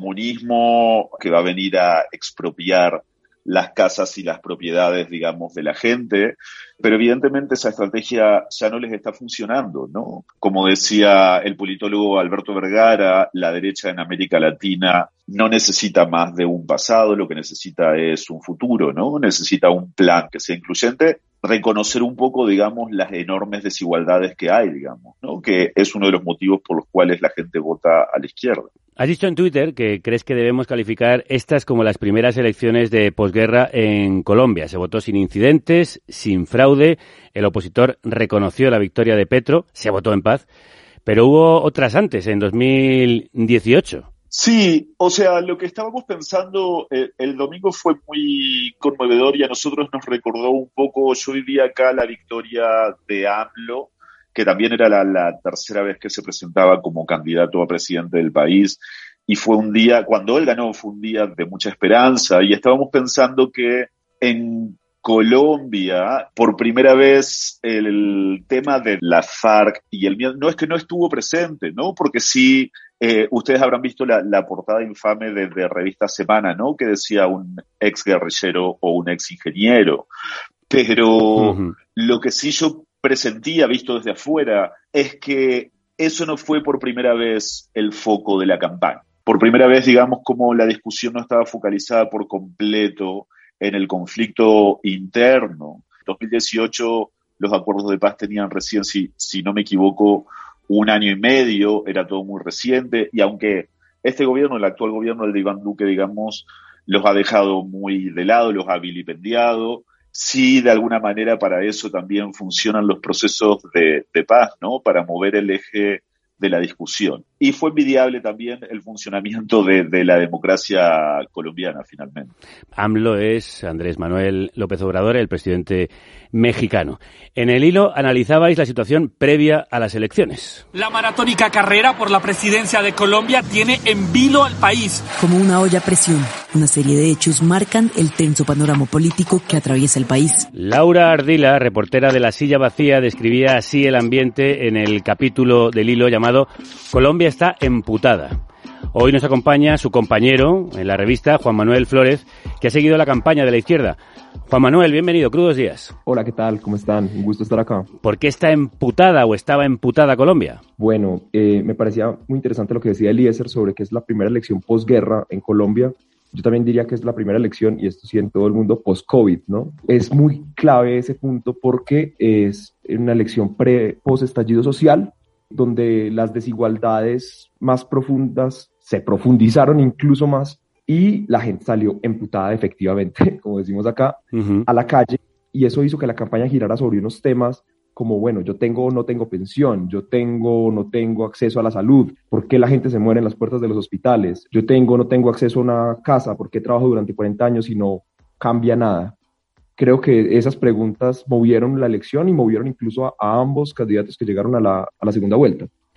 comunismo que va a venir a expropiar las casas y las propiedades, digamos, de la gente, pero evidentemente esa estrategia ya no les está funcionando, ¿no? Como decía el politólogo Alberto Vergara, la derecha en América Latina no necesita más de un pasado, lo que necesita es un futuro, ¿no? Necesita un plan que sea incluyente, reconocer un poco, digamos, las enormes desigualdades que hay, digamos, ¿no? Que es uno de los motivos por los cuales la gente vota a la izquierda. Has dicho en Twitter que crees que debemos calificar estas como las primeras elecciones de posguerra en Colombia. Se votó sin incidentes, sin fraude, el opositor reconoció la victoria de Petro, se votó en paz, pero hubo otras antes, en dos mil dieciocho. Sí, o sea, lo que estábamos pensando eh, el domingo fue muy conmovedor y a nosotros nos recordó un poco, yo viví acá la victoria de AMLO, que también era la, la tercera vez que se presentaba como candidato a presidente del país, y fue un día, cuando él ganó, fue un día de mucha esperanza, y estábamos pensando que en Colombia, por primera vez, el, el tema de la FARC y el miedo, no es que no estuvo presente, ¿no? Porque sí, eh, ustedes habrán visto la, la portada infame de, de Revista Semana, ¿no? Que decía un ex guerrillero o un ex ingeniero, pero uh-huh. Lo que sí yo presentía, visto desde afuera, es que eso no fue por primera vez el foco de la campaña. Por primera vez, digamos, como la discusión no estaba focalizada por completo en el conflicto interno. En dos mil dieciocho los acuerdos de paz tenían recién, si, si no me equivoco, un año y medio, era todo muy reciente, y aunque este gobierno, el actual gobierno, el de Iván Duque, digamos, los ha dejado muy de lado, los ha vilipendiado, sí, de alguna manera para eso también funcionan los procesos de, de paz, ¿no? Para mover el eje de la discusión. Y fue envidiable también el funcionamiento de, de la democracia colombiana, finalmente. AMLO es Andrés Manuel López Obrador, el presidente mexicano. En El Hilo analizabais la situación previa a las elecciones. La maratónica carrera por la presidencia de Colombia tiene en vilo al país. Como una olla a presión, una serie de hechos marcan el tenso panorama político que atraviesa el país. Laura Ardila, reportera de La Silla Vacía, describía así el ambiente en el capítulo del Hilo llamado Colombia está emputada. Hoy nos acompaña su compañero en la revista, Juan Manuel Flórez, que ha seguido la campaña de la izquierda. Juan Manuel, bienvenido, crudos días. Hola, ¿qué tal? ¿Cómo están? Un gusto estar acá. ¿Por qué está emputada o estaba emputada Colombia? Bueno, eh, me parecía muy interesante lo que decía Eliezer sobre que es la primera elección posguerra en Colombia. Yo también diría que es la primera elección, y esto sí en todo el mundo, post-COVID, ¿no? Es muy clave ese punto porque es una elección pre, post-estallido social, donde las desigualdades más profundas se profundizaron incluso más y la gente salió emputada efectivamente, como decimos acá, uh-huh. a la calle, y eso hizo que la campaña girara sobre unos temas como, bueno, yo tengo o no tengo pensión, yo tengo o no tengo acceso a la salud, ¿por qué la gente se muere en las puertas de los hospitales? Yo tengo o no tengo acceso a una casa, ¿por qué trabajo durante cuarenta años y no cambia nada? Creo que esas preguntas movieron la elección y movieron incluso a, a ambos candidatos que llegaron a la, a la segunda vuelta.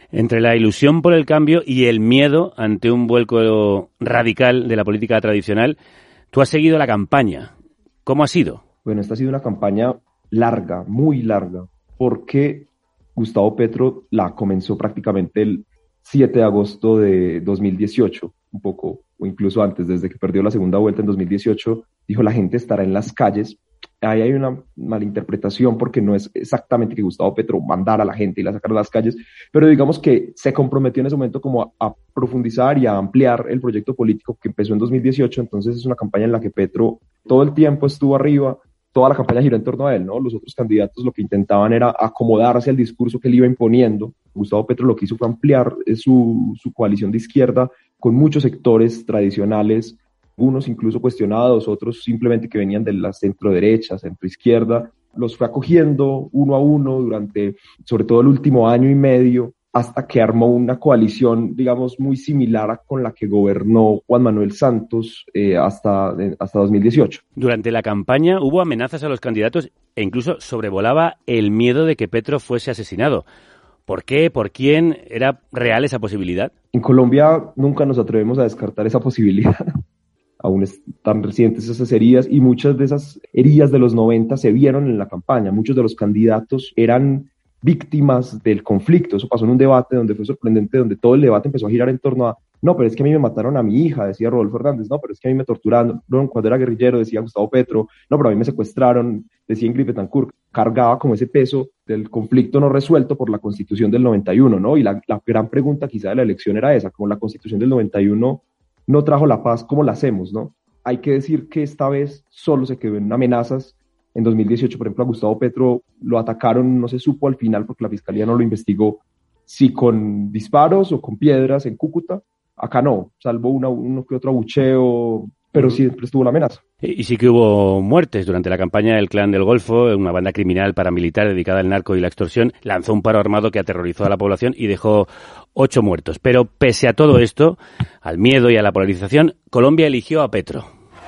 Entre la ilusión por el cambio y el miedo ante un vuelco radical de la política tradicional, tú has seguido la campaña. ¿Cómo ha sido? Bueno, esta ha sido una campaña larga, muy larga, porque Gustavo Petro la comenzó prácticamente el siete de agosto de dos mil dieciocho, un poco, o incluso antes, desde que perdió la segunda vuelta en dos mil dieciocho, dijo la gente estará en las calles. Ahí hay una malinterpretación porque no es exactamente que Gustavo Petro mandara a la gente y la sacara a las calles, pero digamos que se comprometió en ese momento como a, a profundizar y a ampliar el proyecto político que empezó en dos mil dieciocho, entonces es una campaña en la que Petro todo el tiempo estuvo arriba, toda la campaña giró en torno a él, ¿no? Los otros candidatos lo que intentaban era acomodarse al discurso que él iba imponiendo. Gustavo Petro lo que hizo fue ampliar su, su coalición de izquierda con muchos sectores tradicionales, unos incluso cuestionados, otros simplemente que venían de la centro-derecha, centro-izquierda, los fue acogiendo uno a uno durante, sobre todo el último año y medio, hasta que armó una coalición, digamos, muy similar a con la que gobernó Juan Manuel Santos eh, hasta, eh, hasta dos mil dieciocho. Durante la campaña hubo amenazas a los candidatos e incluso sobrevolaba el miedo de que Petro fuese asesinado. ¿Por qué? ¿Por quién? ¿Era real esa posibilidad? En Colombia nunca nos atrevemos a descartar esa posibilidad. Aún están recientes esas heridas y muchas de esas heridas de los noventa se vieron en la campaña. Muchos de los candidatos eran víctimas del conflicto. Eso pasó en un debate donde fue sorprendente, donde todo el debate empezó a girar en torno a no, pero es que a mí me mataron a mi hija, decía Rodolfo Hernández, no, pero es que a mí me torturaron cuando era guerrillero, decía Gustavo Petro, no, pero a mí me secuestraron, decía Ingrid Betancourt. Cargaba como ese peso del conflicto no resuelto por la Constitución del noventa y uno, ¿no? Y la, la gran pregunta quizá de la elección era esa, como la Constitución del noventa y uno no trajo la paz, ¿cómo la hacemos, no? Hay que decir que esta vez solo se quedó en amenazas. En dos mil dieciocho, por ejemplo, a Gustavo Petro lo atacaron, no se supo al final porque la Fiscalía no lo investigó, si con disparos o con piedras en Cúcuta. Acá no, salvo una, uno que otro abucheo, pero siempre estuvo la amenaza. Y, y sí que hubo muertes durante la campaña del Clan del Golfo, una banda criminal paramilitar dedicada al narco y la extorsión, lanzó un paro armado que aterrorizó a la población y dejó ocho muertos. Pero pese a todo esto, al miedo y a la polarización, Colombia eligió a Petro.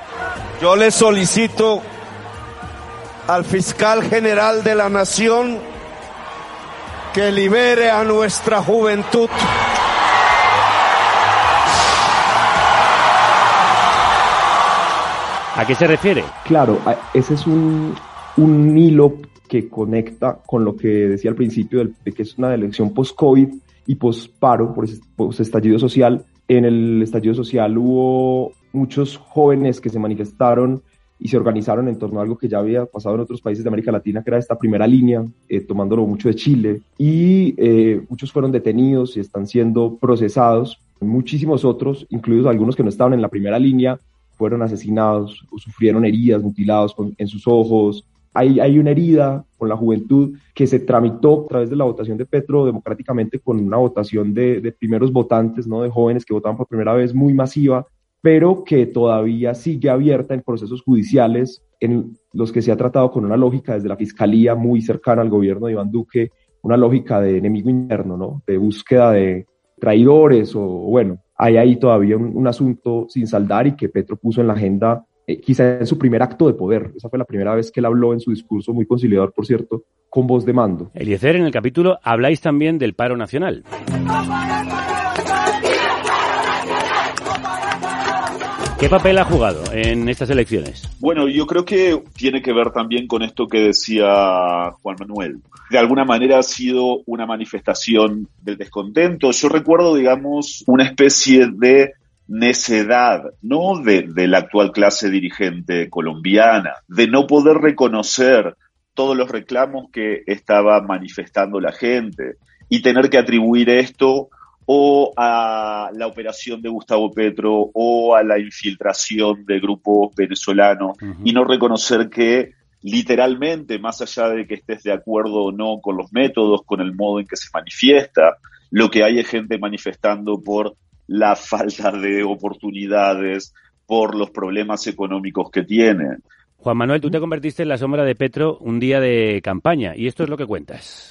Yo le solicito al fiscal general de la nación que libere a nuestra juventud. ¿A qué se refiere? Claro, ese es un, un hilo que conecta con lo que decía al principio del, de que es una elección post-COVID y post-paro, post-estallido social. En el estallido social hubo muchos jóvenes que se manifestaron y se organizaron en torno a algo que ya había pasado en otros países de América Latina, que era esta primera línea, eh, tomándolo mucho de Chile, y eh, muchos fueron detenidos y están siendo procesados. Muchísimos otros, incluidos algunos que no estaban en la primera línea, fueron asesinados o sufrieron heridas, mutilados con, en sus ojos. Hay, hay una herida con la juventud que se tramitó a través de la votación de Petro democráticamente con una votación de, de primeros votantes, ¿no? De jóvenes que votaban por primera vez muy masiva, pero que todavía sigue abierta en procesos judiciales en los que se ha tratado con una lógica desde la Fiscalía muy cercana al gobierno de Iván Duque, una lógica de enemigo interno, ¿no? De búsqueda de traidores o, bueno, hay ahí todavía un, un asunto sin saldar y que Petro puso en la agenda, eh, quizá en su primer acto de poder. Esa fue la primera vez que él habló en su discurso, muy conciliador, por cierto, con voz de mando. Eliezer, en el capítulo habláis también del paro nacional. ¿Qué papel ha jugado en estas elecciones? Bueno, yo creo que tiene que ver también con esto que decía Juan Manuel. De alguna manera ha sido una manifestación del descontento. Yo recuerdo, digamos, una especie de necedad, ¿no? De, de la actual clase dirigente colombiana, de no poder reconocer todos los reclamos que estaba manifestando la gente y tener que atribuir esto o a la operación de Gustavo Petro o a la infiltración de grupos venezolanos, uh-huh. y no reconocer que literalmente, más allá de que estés de acuerdo o no con los métodos, con el modo en que se manifiesta, lo que hay es gente manifestando por la falta de oportunidades, por los problemas económicos que tiene. Juan Manuel, tú te convertiste en la sombra de Petro un día de campaña, y esto es lo que cuentas.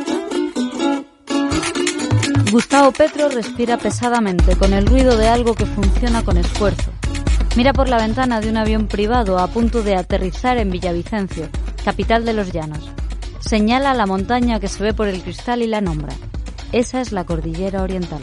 Gustavo Petro respira pesadamente con el ruido de algo que funciona con esfuerzo. Mira por la ventana de un avión privado a punto de aterrizar en Villavicencio, capital de los Llanos. Señala la montaña que se ve por el cristal y la nombra. Esa es la Cordillera Oriental.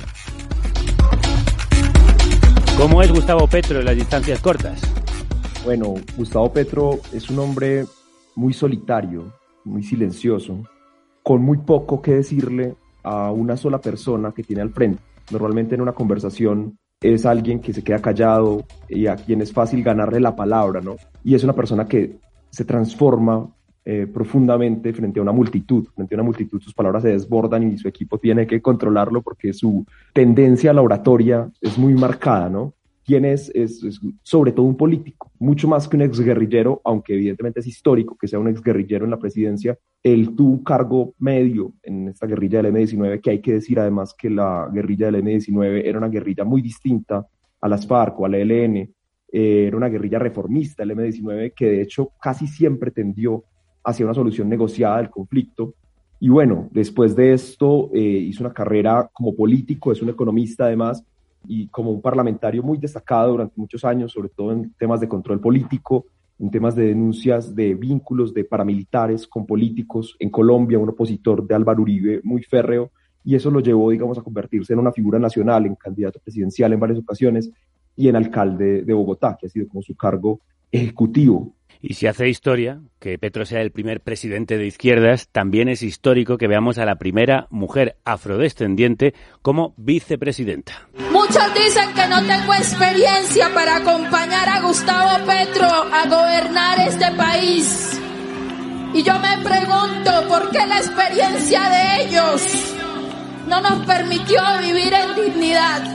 ¿Cómo es Gustavo Petro en las distancias cortas? Bueno, Gustavo Petro es un hombre muy solitario, muy silencioso, con muy poco que decirle a una sola persona que tiene al frente. Normalmente en una conversación es alguien que se queda callado y a quien es fácil ganarle la palabra, ¿no? Y es una persona que se transforma eh, profundamente frente a una multitud. Frente a una multitud sus palabras se desbordan y su equipo tiene que controlarlo porque su tendencia a la oratoria es muy marcada, ¿no? Quien es, es, es sobre todo un político, mucho más que un exguerrillero, aunque evidentemente es histórico que sea un exguerrillero en la presidencia. Él tuvo un cargo medio en esta guerrilla del eme diecinueve, que hay que decir además que la guerrilla del eme diecinueve era una guerrilla muy distinta a las FARC o al E L N, eh, era una guerrilla reformista, el eme diecinueve, que de hecho casi siempre tendió hacia una solución negociada del conflicto. Y bueno, después de esto eh, hizo una carrera como político, es un economista además, y como un parlamentario muy destacado durante muchos años, sobre todo en temas de control político, en temas de denuncias de vínculos de paramilitares con políticos. En Colombia, un opositor de Álvaro Uribe muy férreo, y eso lo llevó, digamos, a convertirse en una figura nacional, en candidato presidencial en varias ocasiones, y en alcalde de Bogotá, que ha sido como su cargo ejecutivo. Y si hace historia que Petro sea el primer presidente de izquierdas, también es histórico que veamos a la primera mujer afrodescendiente como vicepresidenta. Muchos dicen que no tengo experiencia para acompañar a Gustavo Petro a gobernar este país. Y yo me pregunto por qué la experiencia de ellos no nos permitió vivir en dignidad.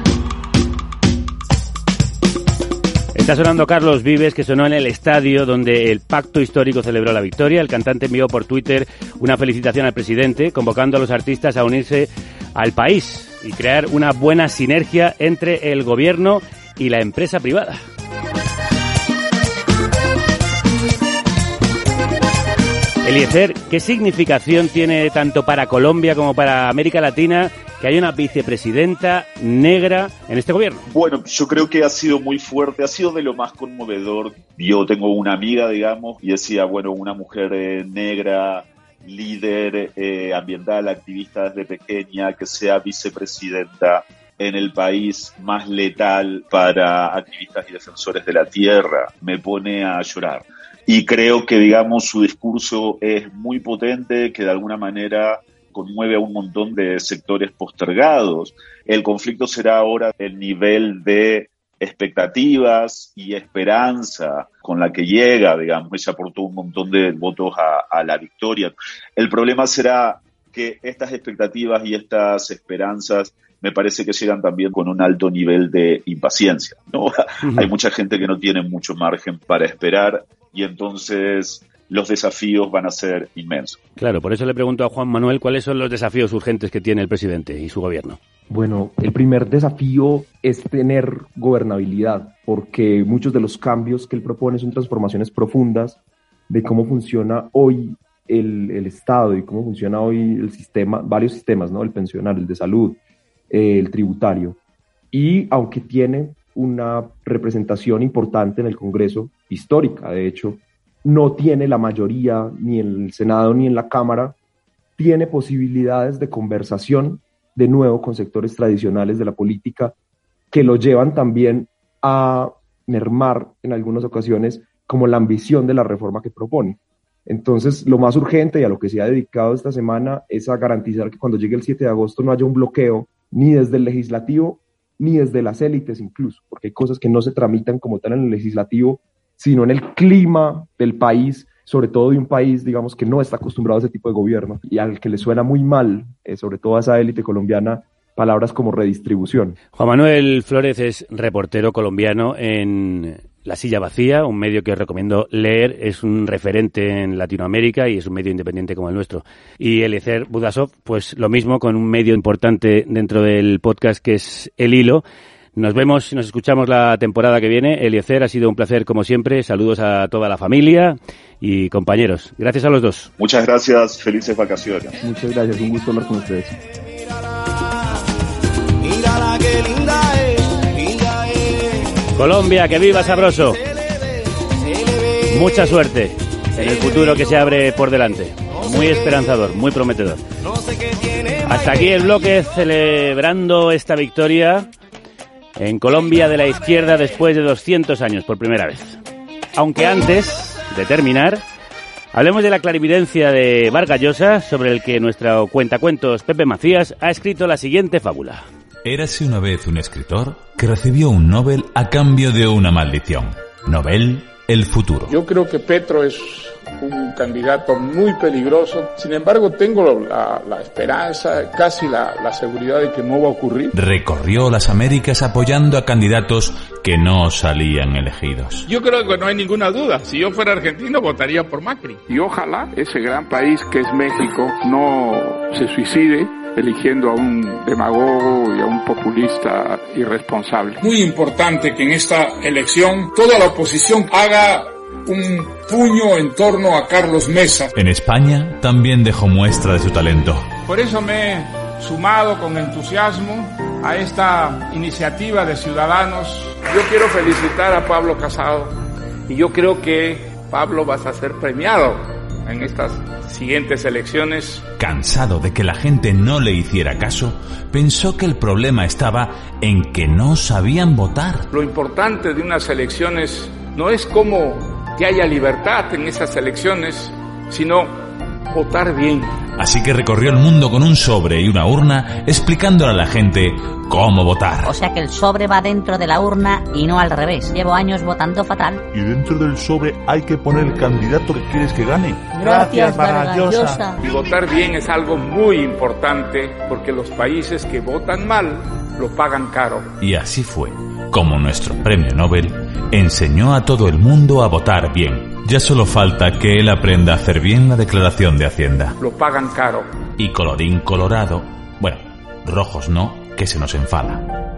Está sonando Carlos Vives, que sonó en el estadio donde el Pacto Histórico celebró la victoria. El cantante envió por Twitter una felicitación al presidente, convocando a los artistas a unirse al país y crear una buena sinergia entre el gobierno y la empresa privada. Eliezer, ¿qué significación tiene tanto para Colombia como para América Latina que haya una vicepresidenta negra en este gobierno? Bueno, yo creo que ha sido muy fuerte, ha sido de lo más conmovedor. Yo tengo una amiga, digamos, y decía, bueno, una mujer eh, negra, líder eh, ambiental, activista desde pequeña, que sea vicepresidenta en el país más letal para activistas y defensores de la tierra, me pone a llorar. Y creo que, digamos, su discurso es muy potente, que de alguna manera conmueve a un montón de sectores postergados. El conflicto será ahora el nivel de expectativas y esperanza con la que llega, digamos, ella aportó un montón de votos a, a la victoria. El problema será que estas expectativas y estas esperanzas me parece que llegan también con un alto nivel de impaciencia, ¿no? Uh-huh. Hay mucha gente que no tiene mucho margen para esperar y entonces los desafíos van a ser inmensos. Claro, por eso le pregunto a Juan Manuel cuáles son los desafíos urgentes que tiene el presidente y su gobierno. Bueno, el primer desafío es tener gobernabilidad, porque muchos de los cambios que él propone son transformaciones profundas de cómo funciona hoy el, el Estado y cómo funciona hoy el sistema, varios sistemas, ¿no? El pensional, el de salud, eh, el tributario. Y aunque tiene una representación importante en el Congreso, histórica de hecho, no tiene la mayoría ni en el Senado ni en la Cámara, tiene posibilidades de conversación de nuevo con sectores tradicionales de la política que lo llevan también a mermar en algunas ocasiones como la ambición de la reforma que propone. Entonces, lo más urgente y a lo que se ha dedicado esta semana es a garantizar que cuando llegue el siete de agosto no haya un bloqueo ni desde el legislativo ni desde las élites incluso, porque hay cosas que no se tramitan como tal en el legislativo, sino en el clima del país, sobre todo de un país, digamos, que no está acostumbrado a ese tipo de gobierno y al que le suena muy mal, eh, sobre todo a esa élite colombiana, palabras como redistribución. Juan Manuel Flores es reportero colombiano en La Silla Vacía, un medio que os recomiendo leer, es un referente en Latinoamérica y es un medio independiente como el nuestro. Y Eliezer Budasov, pues lo mismo, con un medio importante dentro del podcast que es El Hilo. Nos vemos y nos escuchamos la temporada que viene. Eliezer, ha sido un placer como siempre. Saludos a toda la familia y compañeros. Gracias a los dos. Muchas gracias. Felices vacaciones. Muchas gracias. Un gusto hablar con ustedes. Mírala, qué linda es, linda es. Colombia, que viva sabroso. Mucha suerte en el futuro que se abre por delante. muy esperanzador, muy prometedor. Hasta aquí el bloque celebrando esta victoria en Colombia de la izquierda después de doscientos años por primera vez. Aunque antes de terminar, hablemos de la clarividencia de Vargas Llosa, sobre el que nuestro cuentacuentos Pepe Macías ha escrito la siguiente fábula. Érase una vez un escritor que recibió un Nobel a cambio de una maldición. Nobel, el futuro. Yo creo que Petro es un candidato muy peligroso. Sin embargo, tengo la, la esperanza, casi la, la seguridad de que no va a ocurrir. Recorrió las Américas apoyando a candidatos que no salían elegidos. Yo creo que no hay ninguna duda. Si yo fuera argentino, votaría por Macri. Y ojalá ese gran país que es México no se suicide eligiendo a un demagogo y a un populista irresponsable. Muy importante que en esta elección toda la oposición haga un puño en torno a Carlos Mesa. En España también dejó muestra de su talento. Por eso me he sumado con entusiasmo a esta iniciativa de Ciudadanos. Yo quiero felicitar a Pablo Casado y yo creo que Pablo vas a ser premiado en estas siguientes elecciones. Cansado de que la gente no le hiciera caso, pensó que el problema estaba en que no sabían votar. Lo importante de unas elecciones no es cómo que haya libertad en esas elecciones, sino votar bien. Así que recorrió el mundo con un sobre y una urna explicándole a la gente cómo votar. O sea que el sobre va dentro de la urna y no al revés. Llevo años votando fatal. Y dentro del sobre hay que poner el candidato que quieres que gane. Gracias, Vargas Llosa. Y votar bien es algo muy importante porque los países que votan mal lo pagan caro. Y así fue como nuestro premio Nobel enseñó a todo el mundo a votar bien. Ya solo falta que él aprenda a hacer bien la declaración de Hacienda. Lo pagan caro. Y colorín colorado, bueno, rojos no, que se nos enfada.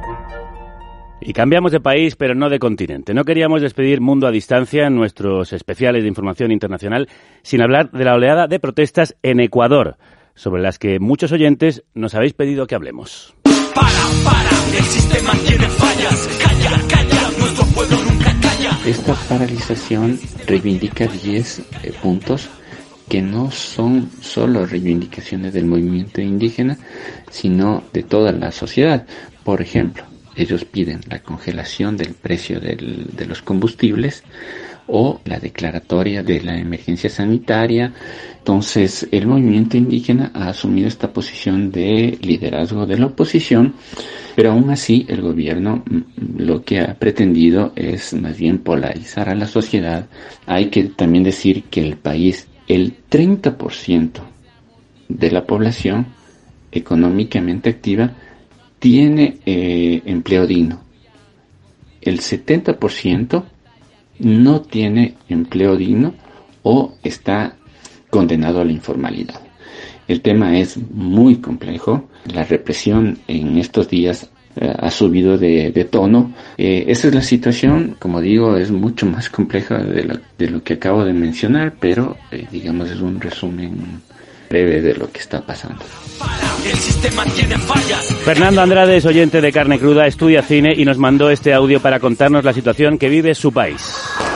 Y cambiamos de país, pero no de continente. No queríamos despedir Mundo a Distancia en nuestros especiales de información internacional sin hablar de la oleada de protestas en Ecuador, sobre las que muchos oyentes nos habéis pedido que hablemos. Para, para, el sistema tiene fallas. Calla, calla, nuestro pueblo nunca calla. Esta paralización reivindica diez eh, puntos que no son solo reivindicaciones del movimiento indígena, sino de toda la sociedad. Por ejemplo, ellos piden la congelación del precio del, de los combustibles o la declaratoria de la emergencia sanitaria. Entonces, el movimiento indígena ha asumido esta posición de liderazgo de la oposición, pero aún así el gobierno lo que ha pretendido es más bien polarizar a la sociedad. Hay que también decir que el país, el treinta por ciento de la población económicamente activa tiene eh, empleo digno. El setenta por ciento no tiene empleo digno o está condenado a la informalidad. El tema es muy complejo. La represión en estos días eh, ha subido de, de tono. Eh, esa es la situación, como digo, es mucho más compleja de lo, de lo que acabo de mencionar, pero eh, digamos es un resumen breve de lo que está pasando. El sistema tiene fallas. Fernando Andrade es oyente de Carne Cruda, estudia cine y nos mandó este audio para contarnos la situación que vive su país.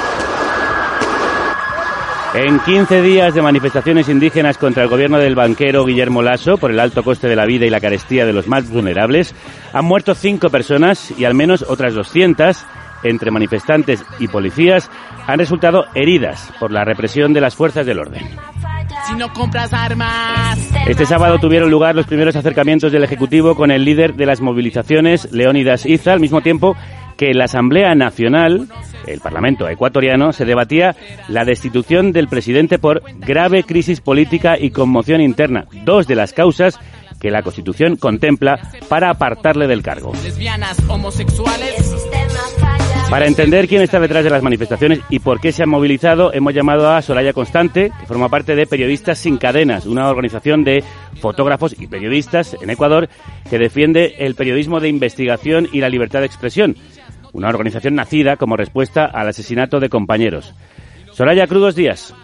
En quince días de manifestaciones indígenas contra el gobierno del banquero Guillermo Lasso por el alto coste de la vida y la carestía de los más vulnerables, han muerto cinco personas y al menos otras doscientas, entre manifestantes y policías, han resultado heridas por la represión de las fuerzas del orden. Si no compras armas. Este sábado tuvieron lugar los primeros acercamientos del Ejecutivo con el líder de las movilizaciones, Leónidas Iza, al mismo tiempo que en la Asamblea Nacional, el Parlamento ecuatoriano, se debatía la destitución del presidente por grave crisis política y conmoción interna, dos de las causas que la Constitución contempla para apartarle del cargo. Lesbianas, homosexuales. Para entender quién está detrás de las manifestaciones y por qué se han movilizado, hemos llamado a Soraya Constante, que forma parte de Periodistas Sin Cadenas, una organización de fotógrafos y periodistas en Ecuador que defiende el periodismo de investigación y la libertad de expresión, una organización nacida como respuesta al asesinato de compañeros. Soraya, crudos días.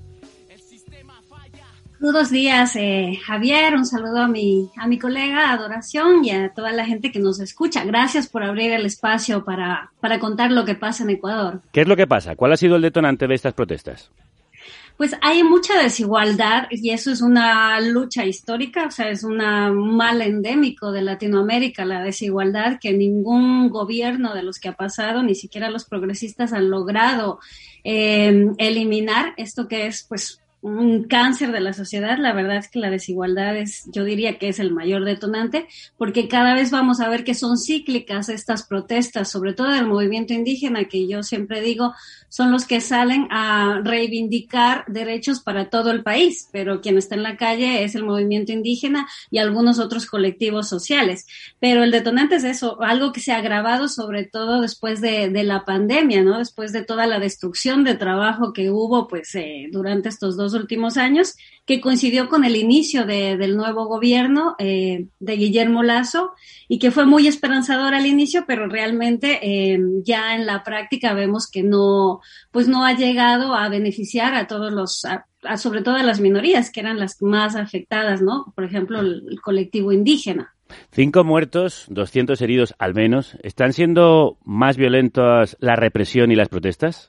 Buenos días, eh, Javier. Un saludo a mi, a mi colega Adoración y a toda la gente que nos escucha. Gracias por abrir el espacio para, para contar lo que pasa en Ecuador. ¿Qué es lo que pasa? ¿Cuál ha sido el detonante de estas protestas? Pues hay mucha desigualdad y eso es una lucha histórica, o sea, es un mal endémico de Latinoamérica, la desigualdad que ningún gobierno de los que ha pasado, ni siquiera los progresistas han logrado eh, eliminar esto que es, pues, un cáncer de la sociedad. La verdad es que la desigualdad es, yo diría que es el mayor detonante, porque cada vez vamos a ver que son cíclicas estas protestas, sobre todo del movimiento indígena, que yo siempre digo son los que salen a reivindicar derechos para todo el país, pero quien está en la calle es el movimiento indígena y algunos otros colectivos sociales. Pero el detonante es eso, algo que se ha agravado sobre todo después de, de la pandemia, ¿no? Después de toda la destrucción de trabajo que hubo, pues, eh, durante estos dos últimos años, que coincidió con el inicio de, del nuevo gobierno eh, de Guillermo Lasso y que fue muy esperanzador al inicio, pero realmente eh, ya en la práctica vemos que no, pues no ha llegado a beneficiar a todos los, a, a sobre todo a las minorías que eran las más afectadas, ¿no? Por ejemplo, el, el colectivo indígena. Cinco muertos, doscientos heridos al menos. ¿Están siendo más violentas la represión y las protestas?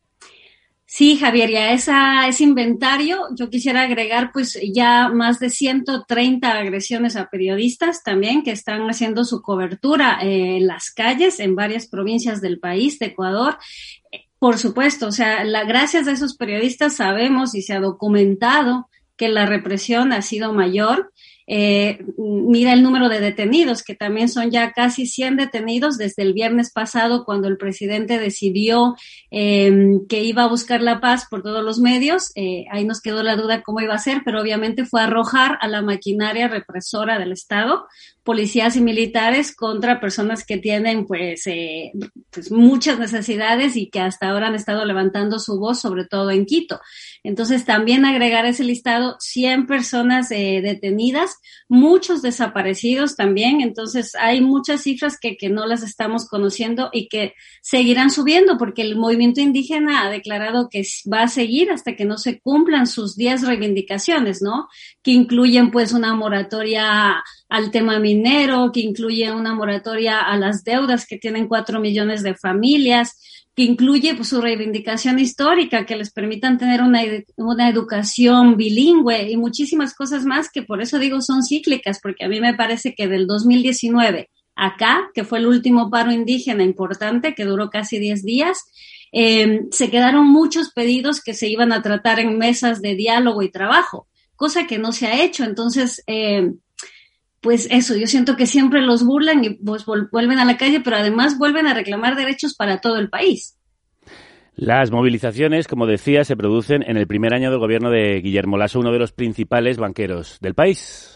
Sí, Javier, y a esa, ese inventario yo quisiera agregar pues ya más de ciento treinta agresiones a periodistas también que están haciendo su cobertura eh, en las calles en varias provincias del país, de Ecuador. Por supuesto, o sea, la, gracias a esos periodistas sabemos y se ha documentado que la represión ha sido mayor. Eh, mira el número de detenidos, que también son ya casi cien detenidos desde el viernes pasado, cuando el presidente decidió eh, que iba a buscar la paz por todos los medios. Eh, ahí nos quedó la duda cómo iba a ser, pero obviamente fue arrojar a la maquinaria represora del Estado, policías y militares, contra personas que tienen pues, eh, pues muchas necesidades y que hasta ahora han estado levantando su voz, sobre todo en Quito. Entonces también agregar a ese listado cien personas eh, detenidas, muchos desaparecidos también. Entonces hay muchas cifras que, que no las estamos conociendo y que seguirán subiendo, porque el movimiento indígena ha declarado que va a seguir hasta que no se cumplan sus diez reivindicaciones, ¿no? Que incluyen pues una moratoria al tema minero, que incluye una moratoria a las deudas que tienen cuatro millones de familias, que incluye pues, su reivindicación histórica, que les permitan tener una, una educación bilingüe y muchísimas cosas más, que por eso digo son cíclicas, porque a mí me parece que del dos mil diecinueve acá, que fue el último paro indígena importante, que duró casi diez días, eh, se quedaron muchos pedidos que se iban a tratar en mesas de diálogo y trabajo, cosa que no se ha hecho. Entonces, eh, pues eso, yo siento que siempre los burlan y pues vuelven a la calle, pero además vuelven a reclamar derechos para todo el país. Las movilizaciones, como decía, se producen en el primer año del gobierno de Guillermo Lasso, uno de los principales banqueros del país.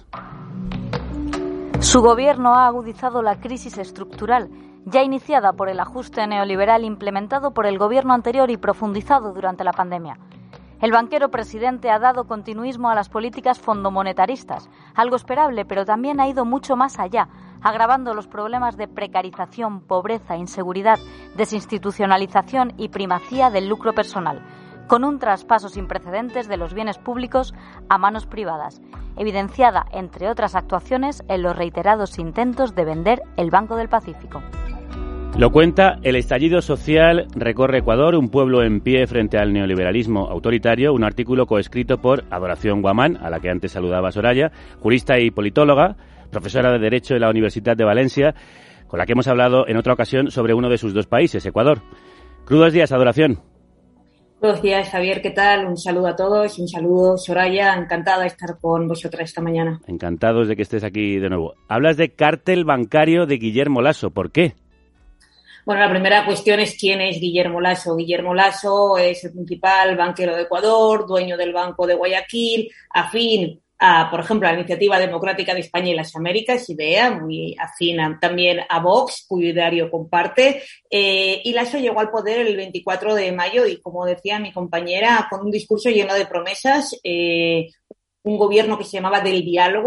Su gobierno ha agudizado la crisis estructural, ya iniciada por el ajuste neoliberal implementado por el gobierno anterior y profundizado durante la pandemia. El banquero presidente ha dado continuismo a las políticas fondomonetaristas, algo esperable, pero también ha ido mucho más allá, agravando los problemas de precarización, pobreza, inseguridad, desinstitucionalización y primacía del lucro personal, con un traspaso sin precedentes de los bienes públicos a manos privadas, evidenciada, entre otras actuaciones, en los reiterados intentos de vender el Banco del Pacífico. Lo cuenta El estallido social recorre Ecuador, un pueblo en pie frente al neoliberalismo autoritario, un artículo coescrito por Adoración Guamán, a la que antes saludaba Soraya, jurista y politóloga, profesora de Derecho en la Universidad de Valencia, con la que hemos hablado en otra ocasión sobre uno de sus dos países, Ecuador. Crudos días, Adoración. Buenos días, Javier, ¿qué tal? Un saludo a todos y un saludo, Soraya, encantada de estar con vosotras esta mañana. Encantados de que estés aquí de nuevo. Hablas de cártel bancario de Guillermo Lasso, ¿por qué? Bueno, la primera cuestión es quién es Guillermo Lasso. Guillermo Lasso es el principal banquero de Ecuador, dueño del Banco de Guayaquil, afín a, por ejemplo, a la Iniciativa Democrática de España y las Américas, IDEA, muy afín a, también a Vox, cuyo ideario comparte. Eh, y Lasso llegó al poder el veinticuatro de mayo y, como decía mi compañera, con un discurso lleno de promesas, eh, un gobierno que se llamaba del diálogo,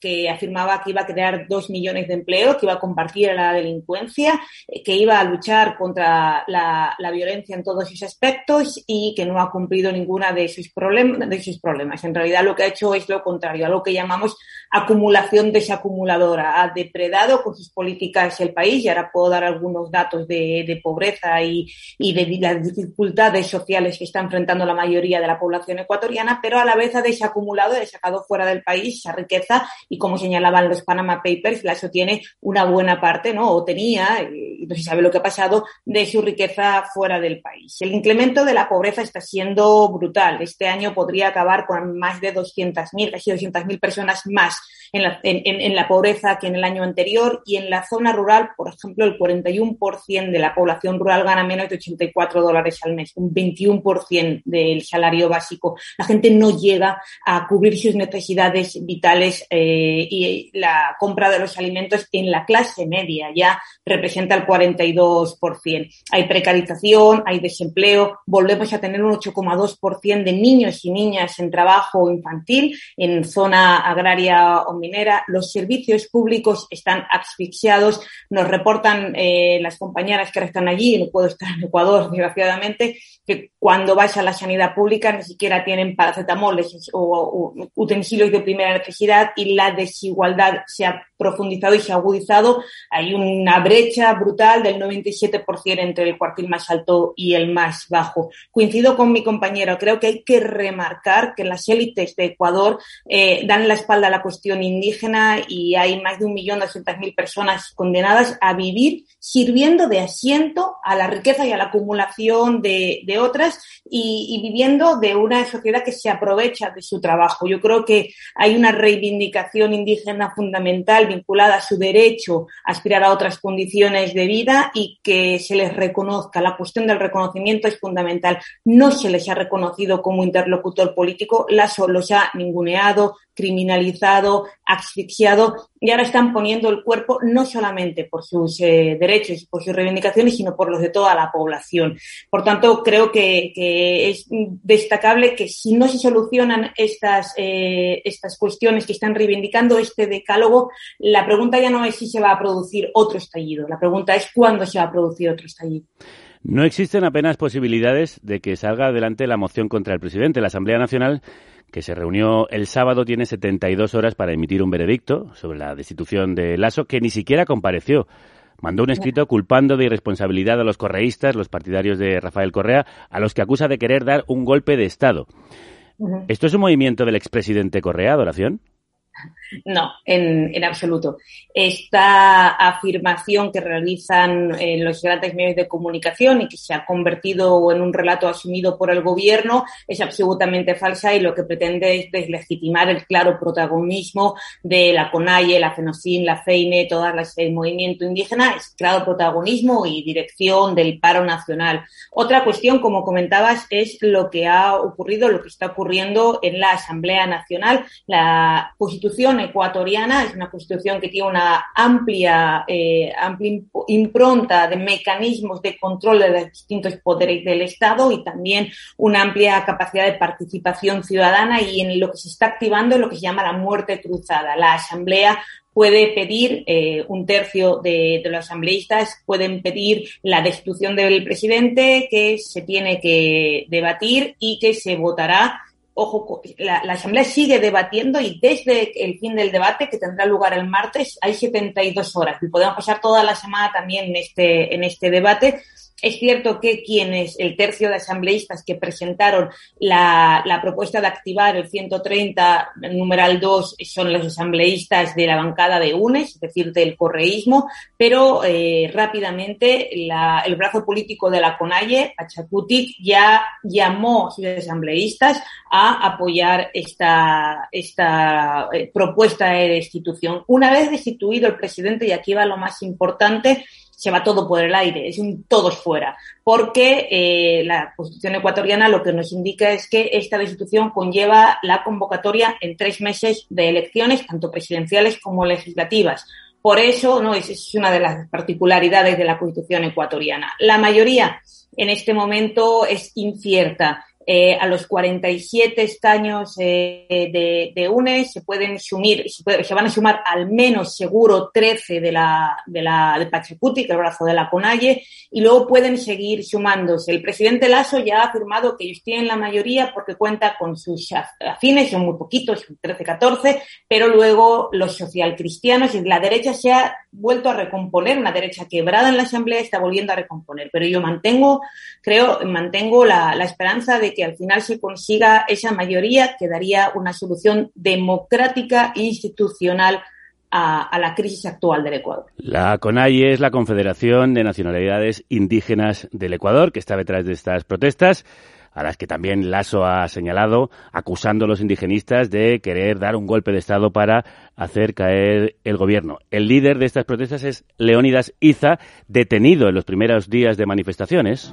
que afirmaba que iba a crear dos millones de empleos, que iba a combatir la delincuencia, que iba a luchar contra la, la violencia en todos sus aspectos y que no ha cumplido ninguna de sus, problem- de sus problemas. En realidad lo que ha hecho es lo contrario, algo que llamamos acumulación desacumuladora. Ha depredado con sus políticas el país, y ahora puedo dar algunos datos de, de pobreza y, y de las dificultades sociales que está enfrentando la mayoría de la población ecuatoriana, pero a la vez ha desacumulado, ha sacado fuera del país esa riqueza y, como señalaban los Panama Papers, la sostiene una buena parte, ¿no? O tenía, y no se sabe lo que ha pasado, de su riqueza fuera del país. El incremento de la pobreza está siendo brutal. Este año podría acabar con más de doscientas mil, casi doscientas mil personas más en la, en, en la pobreza que en el año anterior, y en la zona rural, por ejemplo, el cuarenta y uno por ciento de la población rural gana menos de ochenta y cuatro dólares al mes, un veintiuno por ciento del salario básico. La gente no llega a cubrir sus necesidades vitales eh, y la compra de los alimentos en la clase media ya representa el cuarenta y dos por ciento. Hay precarización, hay desempleo, volvemos a tener un ocho coma dos por ciento de niños y niñas en trabajo infantil en zona agraria o minera. Los servicios públicos están asfixiados. Nos reportan eh, las compañeras que ahora están allí, no puedo estar en Ecuador, desgraciadamente, que cuando vas a la sanidad pública ni siquiera tienen paracetamoles o, o utensilios de primera necesidad, y la desigualdad se ha profundizado y se ha agudizado. Hay una brecha brutal del noventa y siete por ciento entre el cuartil más alto y el más bajo. Coincido con mi compañero, creo que hay que remarcar que las élites de Ecuador eh, dan la espalda a la cuestión indígena, y hay más de un millón doscientas mil personas condenadas a vivir sirviendo de asiento a la riqueza y a la acumulación de, de otras, y, y viviendo de una sociedad que se aprovecha de su trabajo. Yo creo que hay una reivindicación indígena fundamental vinculada a su derecho a aspirar a otras condiciones de vida, y que se les reconozca. La cuestión del reconocimiento es fundamental. No se les ha reconocido como interlocutor político, los ha ninguneado, criminalizado, asfixiado, y ahora están poniendo el cuerpo no solamente por sus eh, derechos y por sus reivindicaciones, sino por los de toda la población. Por tanto, creo que, que es destacable que si no se solucionan estas, eh, estas cuestiones que están reivindicando, este decálogo, la pregunta ya no es si se va a producir otro estallido, la pregunta es cuándo se va a producir otro estallido. No existen apenas posibilidades de que salga adelante la moción contra el presidente. La Asamblea Nacional, que se reunió el sábado, tiene setenta y dos horas para emitir un veredicto sobre la destitución de Lasso, que ni siquiera compareció. Mandó un escrito culpando de irresponsabilidad a los correístas, los partidarios de Rafael Correa, a los que acusa de querer dar un golpe de Estado. Uh-huh. ¿Esto es un movimiento del expresidente Correa, Adoración? No, en, en absoluto. Esta afirmación que realizan eh, los grandes medios de comunicación y que se ha convertido en un relato asumido por el gobierno es absolutamente falsa, y lo que pretende es deslegitimar el claro protagonismo de la CONAIE, la FENOCIN, la FEINE, todas las, el movimiento indígena, es claro protagonismo y dirección del paro nacional. Otra cuestión, como comentabas, es lo que ha ocurrido, lo que está ocurriendo en la Asamblea Nacional. La Constitución ecuatoriana es una constitución que tiene una amplia, eh, amplia impronta de mecanismos de control de los distintos poderes del Estado, y también una amplia capacidad de participación ciudadana, y en lo que se está activando es lo que se llama la muerte cruzada. La Asamblea puede pedir, eh, un tercio de, de los asambleístas pueden pedir la destitución del presidente, que se tiene que debatir y que se votará. Ojo, la, la Asamblea sigue debatiendo, y desde el fin del debate, que tendrá lugar el martes, hay setenta y dos horas. Y podemos pasar toda la semana también en este, en este debate. Es cierto que quienes, el tercio de asambleístas que presentaron la, la propuesta de activar el ciento treinta, el numeral dos, son los asambleístas de la bancada de UNES, es decir, del correísmo, pero eh, rápidamente la, el brazo político de la CONAIE, Pachacutic, ya llamó a sus asambleístas a apoyar esta, esta eh, propuesta de destitución. Una vez destituido el presidente, y aquí va lo más importante, se va todo por el aire, es un todos fuera, porque eh, la Constitución ecuatoriana lo que nos indica es que esta destitución conlleva la convocatoria en tres meses de elecciones, tanto presidenciales como legislativas. Por eso, no, es, es una de las particularidades de la Constitución ecuatoriana. La mayoría en este momento es incierta. Eh, a los cuarenta y siete escaños eh, de, de U N E se pueden sumir, se, puede, se van a sumar al menos seguro trece de la, de la, de Pachacuti, que es el brazo de la CONAIE, y luego pueden seguir sumándose. El presidente Lasso ya ha afirmado que ellos tienen la mayoría porque cuenta con sus afines, son muy poquitos, son trece, catorce, pero luego los socialcristianos y la derecha se ha vuelto a recomponer, una derecha quebrada en la Asamblea está volviendo a recomponer, pero yo mantengo, creo, mantengo la, la esperanza de que al final se consiga esa mayoría que daría una solución democrática e institucional a, a la crisis actual del Ecuador. La CONAIE es la Confederación de Nacionalidades Indígenas del Ecuador, que está detrás de estas protestas, a las que también Lasso ha señalado, acusando a los indigenistas de querer dar un golpe de Estado para hacer caer el gobierno. El líder de estas protestas es Leónidas Iza, detenido en los primeros días de manifestaciones.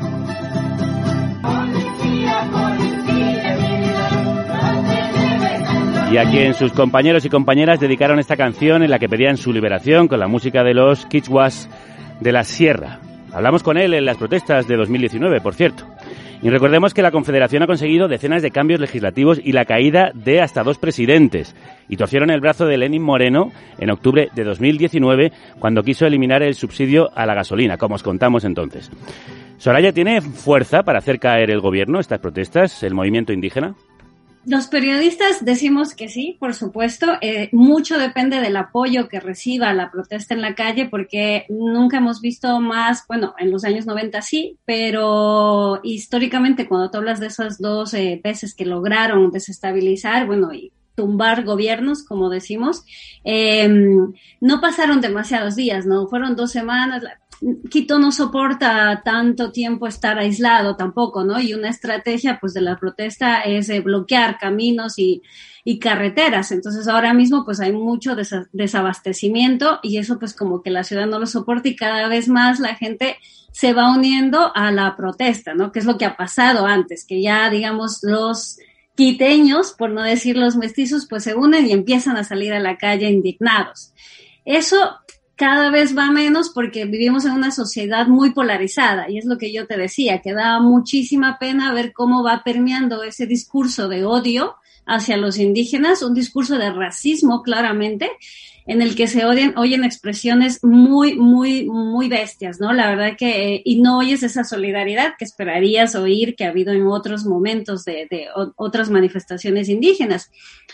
Y a quien sus compañeros y compañeras dedicaron esta canción en la que pedían su liberación con la música de los quichuas de la Sierra. Hablamos con él en las protestas de dos mil diecinueve, por cierto. Y recordemos que la Confederación ha conseguido decenas de cambios legislativos y la caída de hasta dos presidentes. Y torcieron el brazo de Lenín Moreno en octubre de dos mil diecinueve, cuando quiso eliminar el subsidio a la gasolina, como os contamos entonces. Soraya, ¿tiene fuerza para hacer caer el gobierno estas protestas, el movimiento indígena? Los periodistas decimos que sí, por supuesto. Eh, mucho depende del apoyo que reciba la protesta en la calle, porque nunca hemos visto más, bueno, en los años noventa sí, pero históricamente cuando tú hablas de esas dos eh, veces que lograron desestabilizar, bueno, y tumbar gobiernos, como decimos, eh, no pasaron demasiados días, ¿no? Fueron dos semanas. Quito no soporta tanto tiempo estar aislado tampoco, ¿no? Y una estrategia, pues, de la protesta es eh, bloquear caminos y, y carreteras. Entonces, ahora mismo, pues, hay mucho desa- desabastecimiento y eso, pues, como que la ciudad no lo soporta y cada vez más la gente se va uniendo a la protesta, ¿no? Que es lo que ha pasado antes, que ya, digamos, los quiteños, por no decir los mestizos, pues se unen y empiezan a salir a la calle indignados. Eso cada vez va menos porque vivimos en una sociedad muy polarizada y es lo que yo te decía, que da muchísima pena ver cómo va permeando ese discurso de odio hacia los indígenas, un discurso de racismo claramente, en el que se oyen, oyen expresiones muy, muy, muy bestias, ¿no? La verdad que, eh, y no oyes esa solidaridad que esperarías oír que ha habido en otros momentos de, de o, otras manifestaciones indígenas.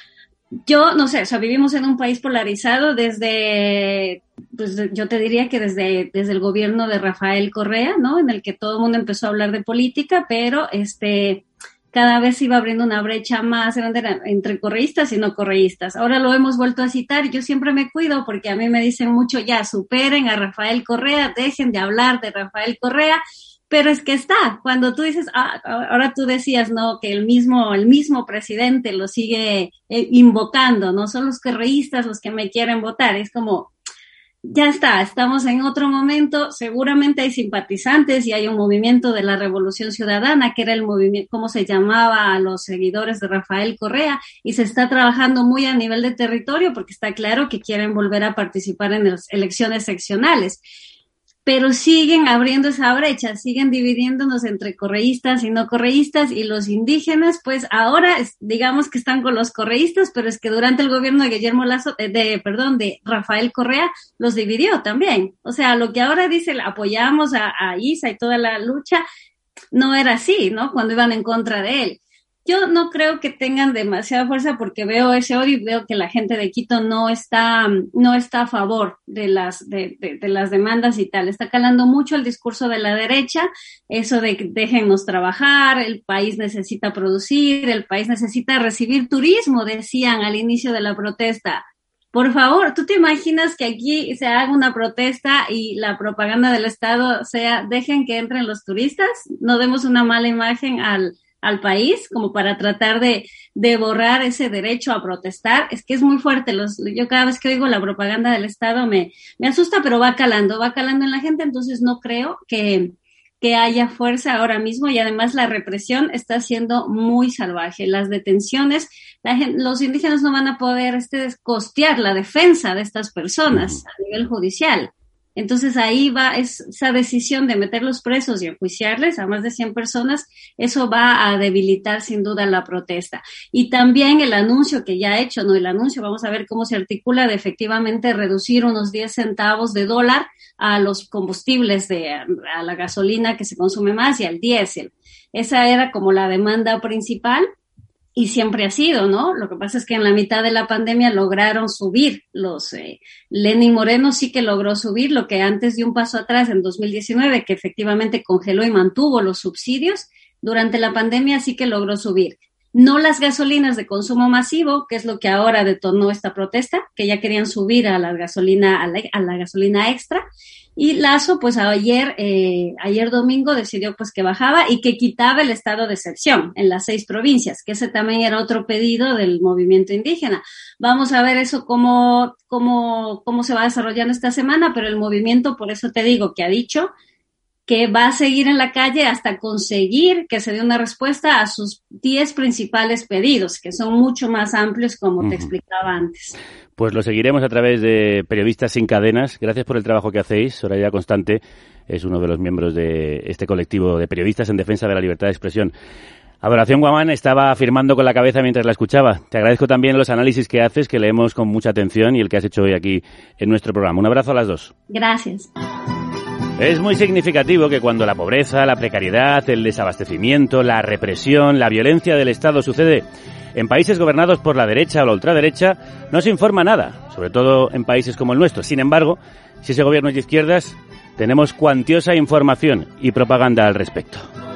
Yo, no sé, o sea, vivimos en un país polarizado desde, pues yo te diría que desde, desde el gobierno de Rafael Correa, ¿no? En el que todo el mundo empezó a hablar de política, pero este, cada vez iba abriendo una brecha más grande entre correístas y no correístas. Ahora lo hemos vuelto a citar, yo siempre me cuido porque a mí me dicen mucho, ya, superen a Rafael Correa, dejen de hablar de Rafael Correa, pero es que está, cuando tú dices, ah, ahora tú decías, ¿no? Que el mismo, el mismo presidente lo sigue eh, invocando, no son los correístas los que me quieren votar, es como, ya está, estamos en otro momento, seguramente hay simpatizantes y hay un movimiento de la Revolución Ciudadana, que era el movimiento, ¿cómo se llamaba? A los seguidores de Rafael Correa, y se está trabajando muy a nivel de territorio porque está claro que quieren volver a participar en las elecciones seccionales. Pero siguen abriendo esa brecha, siguen dividiéndonos entre correístas y no correístas, y los indígenas, pues ahora es, digamos que están con los correístas, pero es que durante el gobierno de Guillermo Lasso, de, de perdón, de Rafael Correa, los dividió también. O sea, lo que ahora dice, apoyamos a, a Isa y toda la lucha, no era así, ¿no? Cuando iban en contra de él. Yo no creo que tengan demasiada fuerza porque veo ese odio y veo que la gente de Quito no está, no está a favor de las, de, de, de las demandas y tal. Está calando mucho el discurso de la derecha, eso de que déjennos trabajar, el país necesita producir, el país necesita recibir turismo, decían al inicio de la protesta. Por favor, ¿tú te imaginas que aquí se haga una protesta y la propaganda del Estado sea dejen que entren los turistas? No demos una mala imagen al al país, como para tratar de, de borrar ese derecho a protestar. Es que es muy fuerte. Los, yo cada vez que oigo la propaganda del Estado me, me asusta, pero va calando, va calando en la gente, entonces no creo que, que haya fuerza ahora mismo, y además la represión está siendo muy salvaje. Las detenciones, la gente, los indígenas no van a poder este, costear la defensa de estas personas a nivel judicial. Entonces ahí va es, esa decisión de meterlos presos y enjuiciarles a más de cien personas, eso va a debilitar sin duda la protesta. Y también el anuncio que ya ha hecho, no el anuncio, vamos a ver cómo se articula de efectivamente reducir unos diez centavos de dólar a los combustibles, de a la gasolina que se consume más y al diésel. Esa era como la demanda principal. Y siempre ha sido, ¿no? Lo que pasa es que en la mitad de la pandemia lograron subir los... Eh, Lenín Moreno sí que logró subir lo que antes dio un paso atrás en dos mil diecinueve, que efectivamente congeló y mantuvo los subsidios. Durante la pandemia sí que logró subir. No las gasolinas de consumo masivo, que es lo que ahora detonó esta protesta, que ya querían subir a la gasolina, a la, a la gasolina extra. Y Lasso, pues ayer, eh, ayer domingo decidió pues que bajaba y que quitaba el estado de excepción en las seis provincias, que ese también era otro pedido del movimiento indígena. Vamos a ver eso cómo, cómo, cómo se va desarrollando esta semana, pero el movimiento, por eso te digo, que ha dicho que va a seguir en la calle hasta conseguir que se dé una respuesta a sus diez principales pedidos, que son mucho más amplios, como uh-huh. te explicaba antes. Pues lo seguiremos a través de Periodistas Sin Cadenas. Gracias por el trabajo que hacéis. Soraya Constante es uno de los miembros de este colectivo de periodistas en defensa de la libertad de expresión. Adoración Guamán estaba afirmando con la cabeza mientras la escuchaba. Te agradezco también los análisis que haces, que leemos con mucha atención, y el que has hecho hoy aquí en nuestro programa. Un abrazo a las dos. Gracias. Es muy significativo que cuando la pobreza, la precariedad, el desabastecimiento, la represión, la violencia del Estado sucede en países gobernados por la derecha o la ultraderecha, no se informa nada, sobre todo en países como el nuestro. Sin embargo, si ese gobierno es de izquierdas, tenemos cuantiosa información y propaganda al respecto.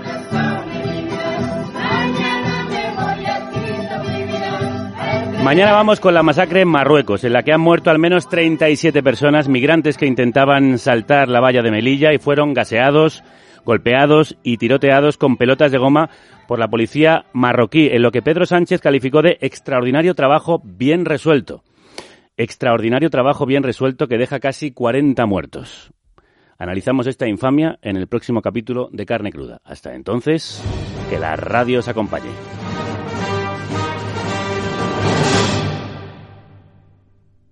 Mañana vamos con la masacre en Marruecos, en la que han muerto al menos treinta y siete personas, migrantes que intentaban saltar la valla de Melilla y fueron gaseados, golpeados y tiroteados con pelotas de goma por la policía marroquí, en lo que Pedro Sánchez calificó de extraordinario trabajo bien resuelto. Extraordinario trabajo bien resuelto que deja casi cuarenta muertos. Analizamos esta infamia en el próximo capítulo de Carne Cruda. Hasta entonces, que la radio os acompañe.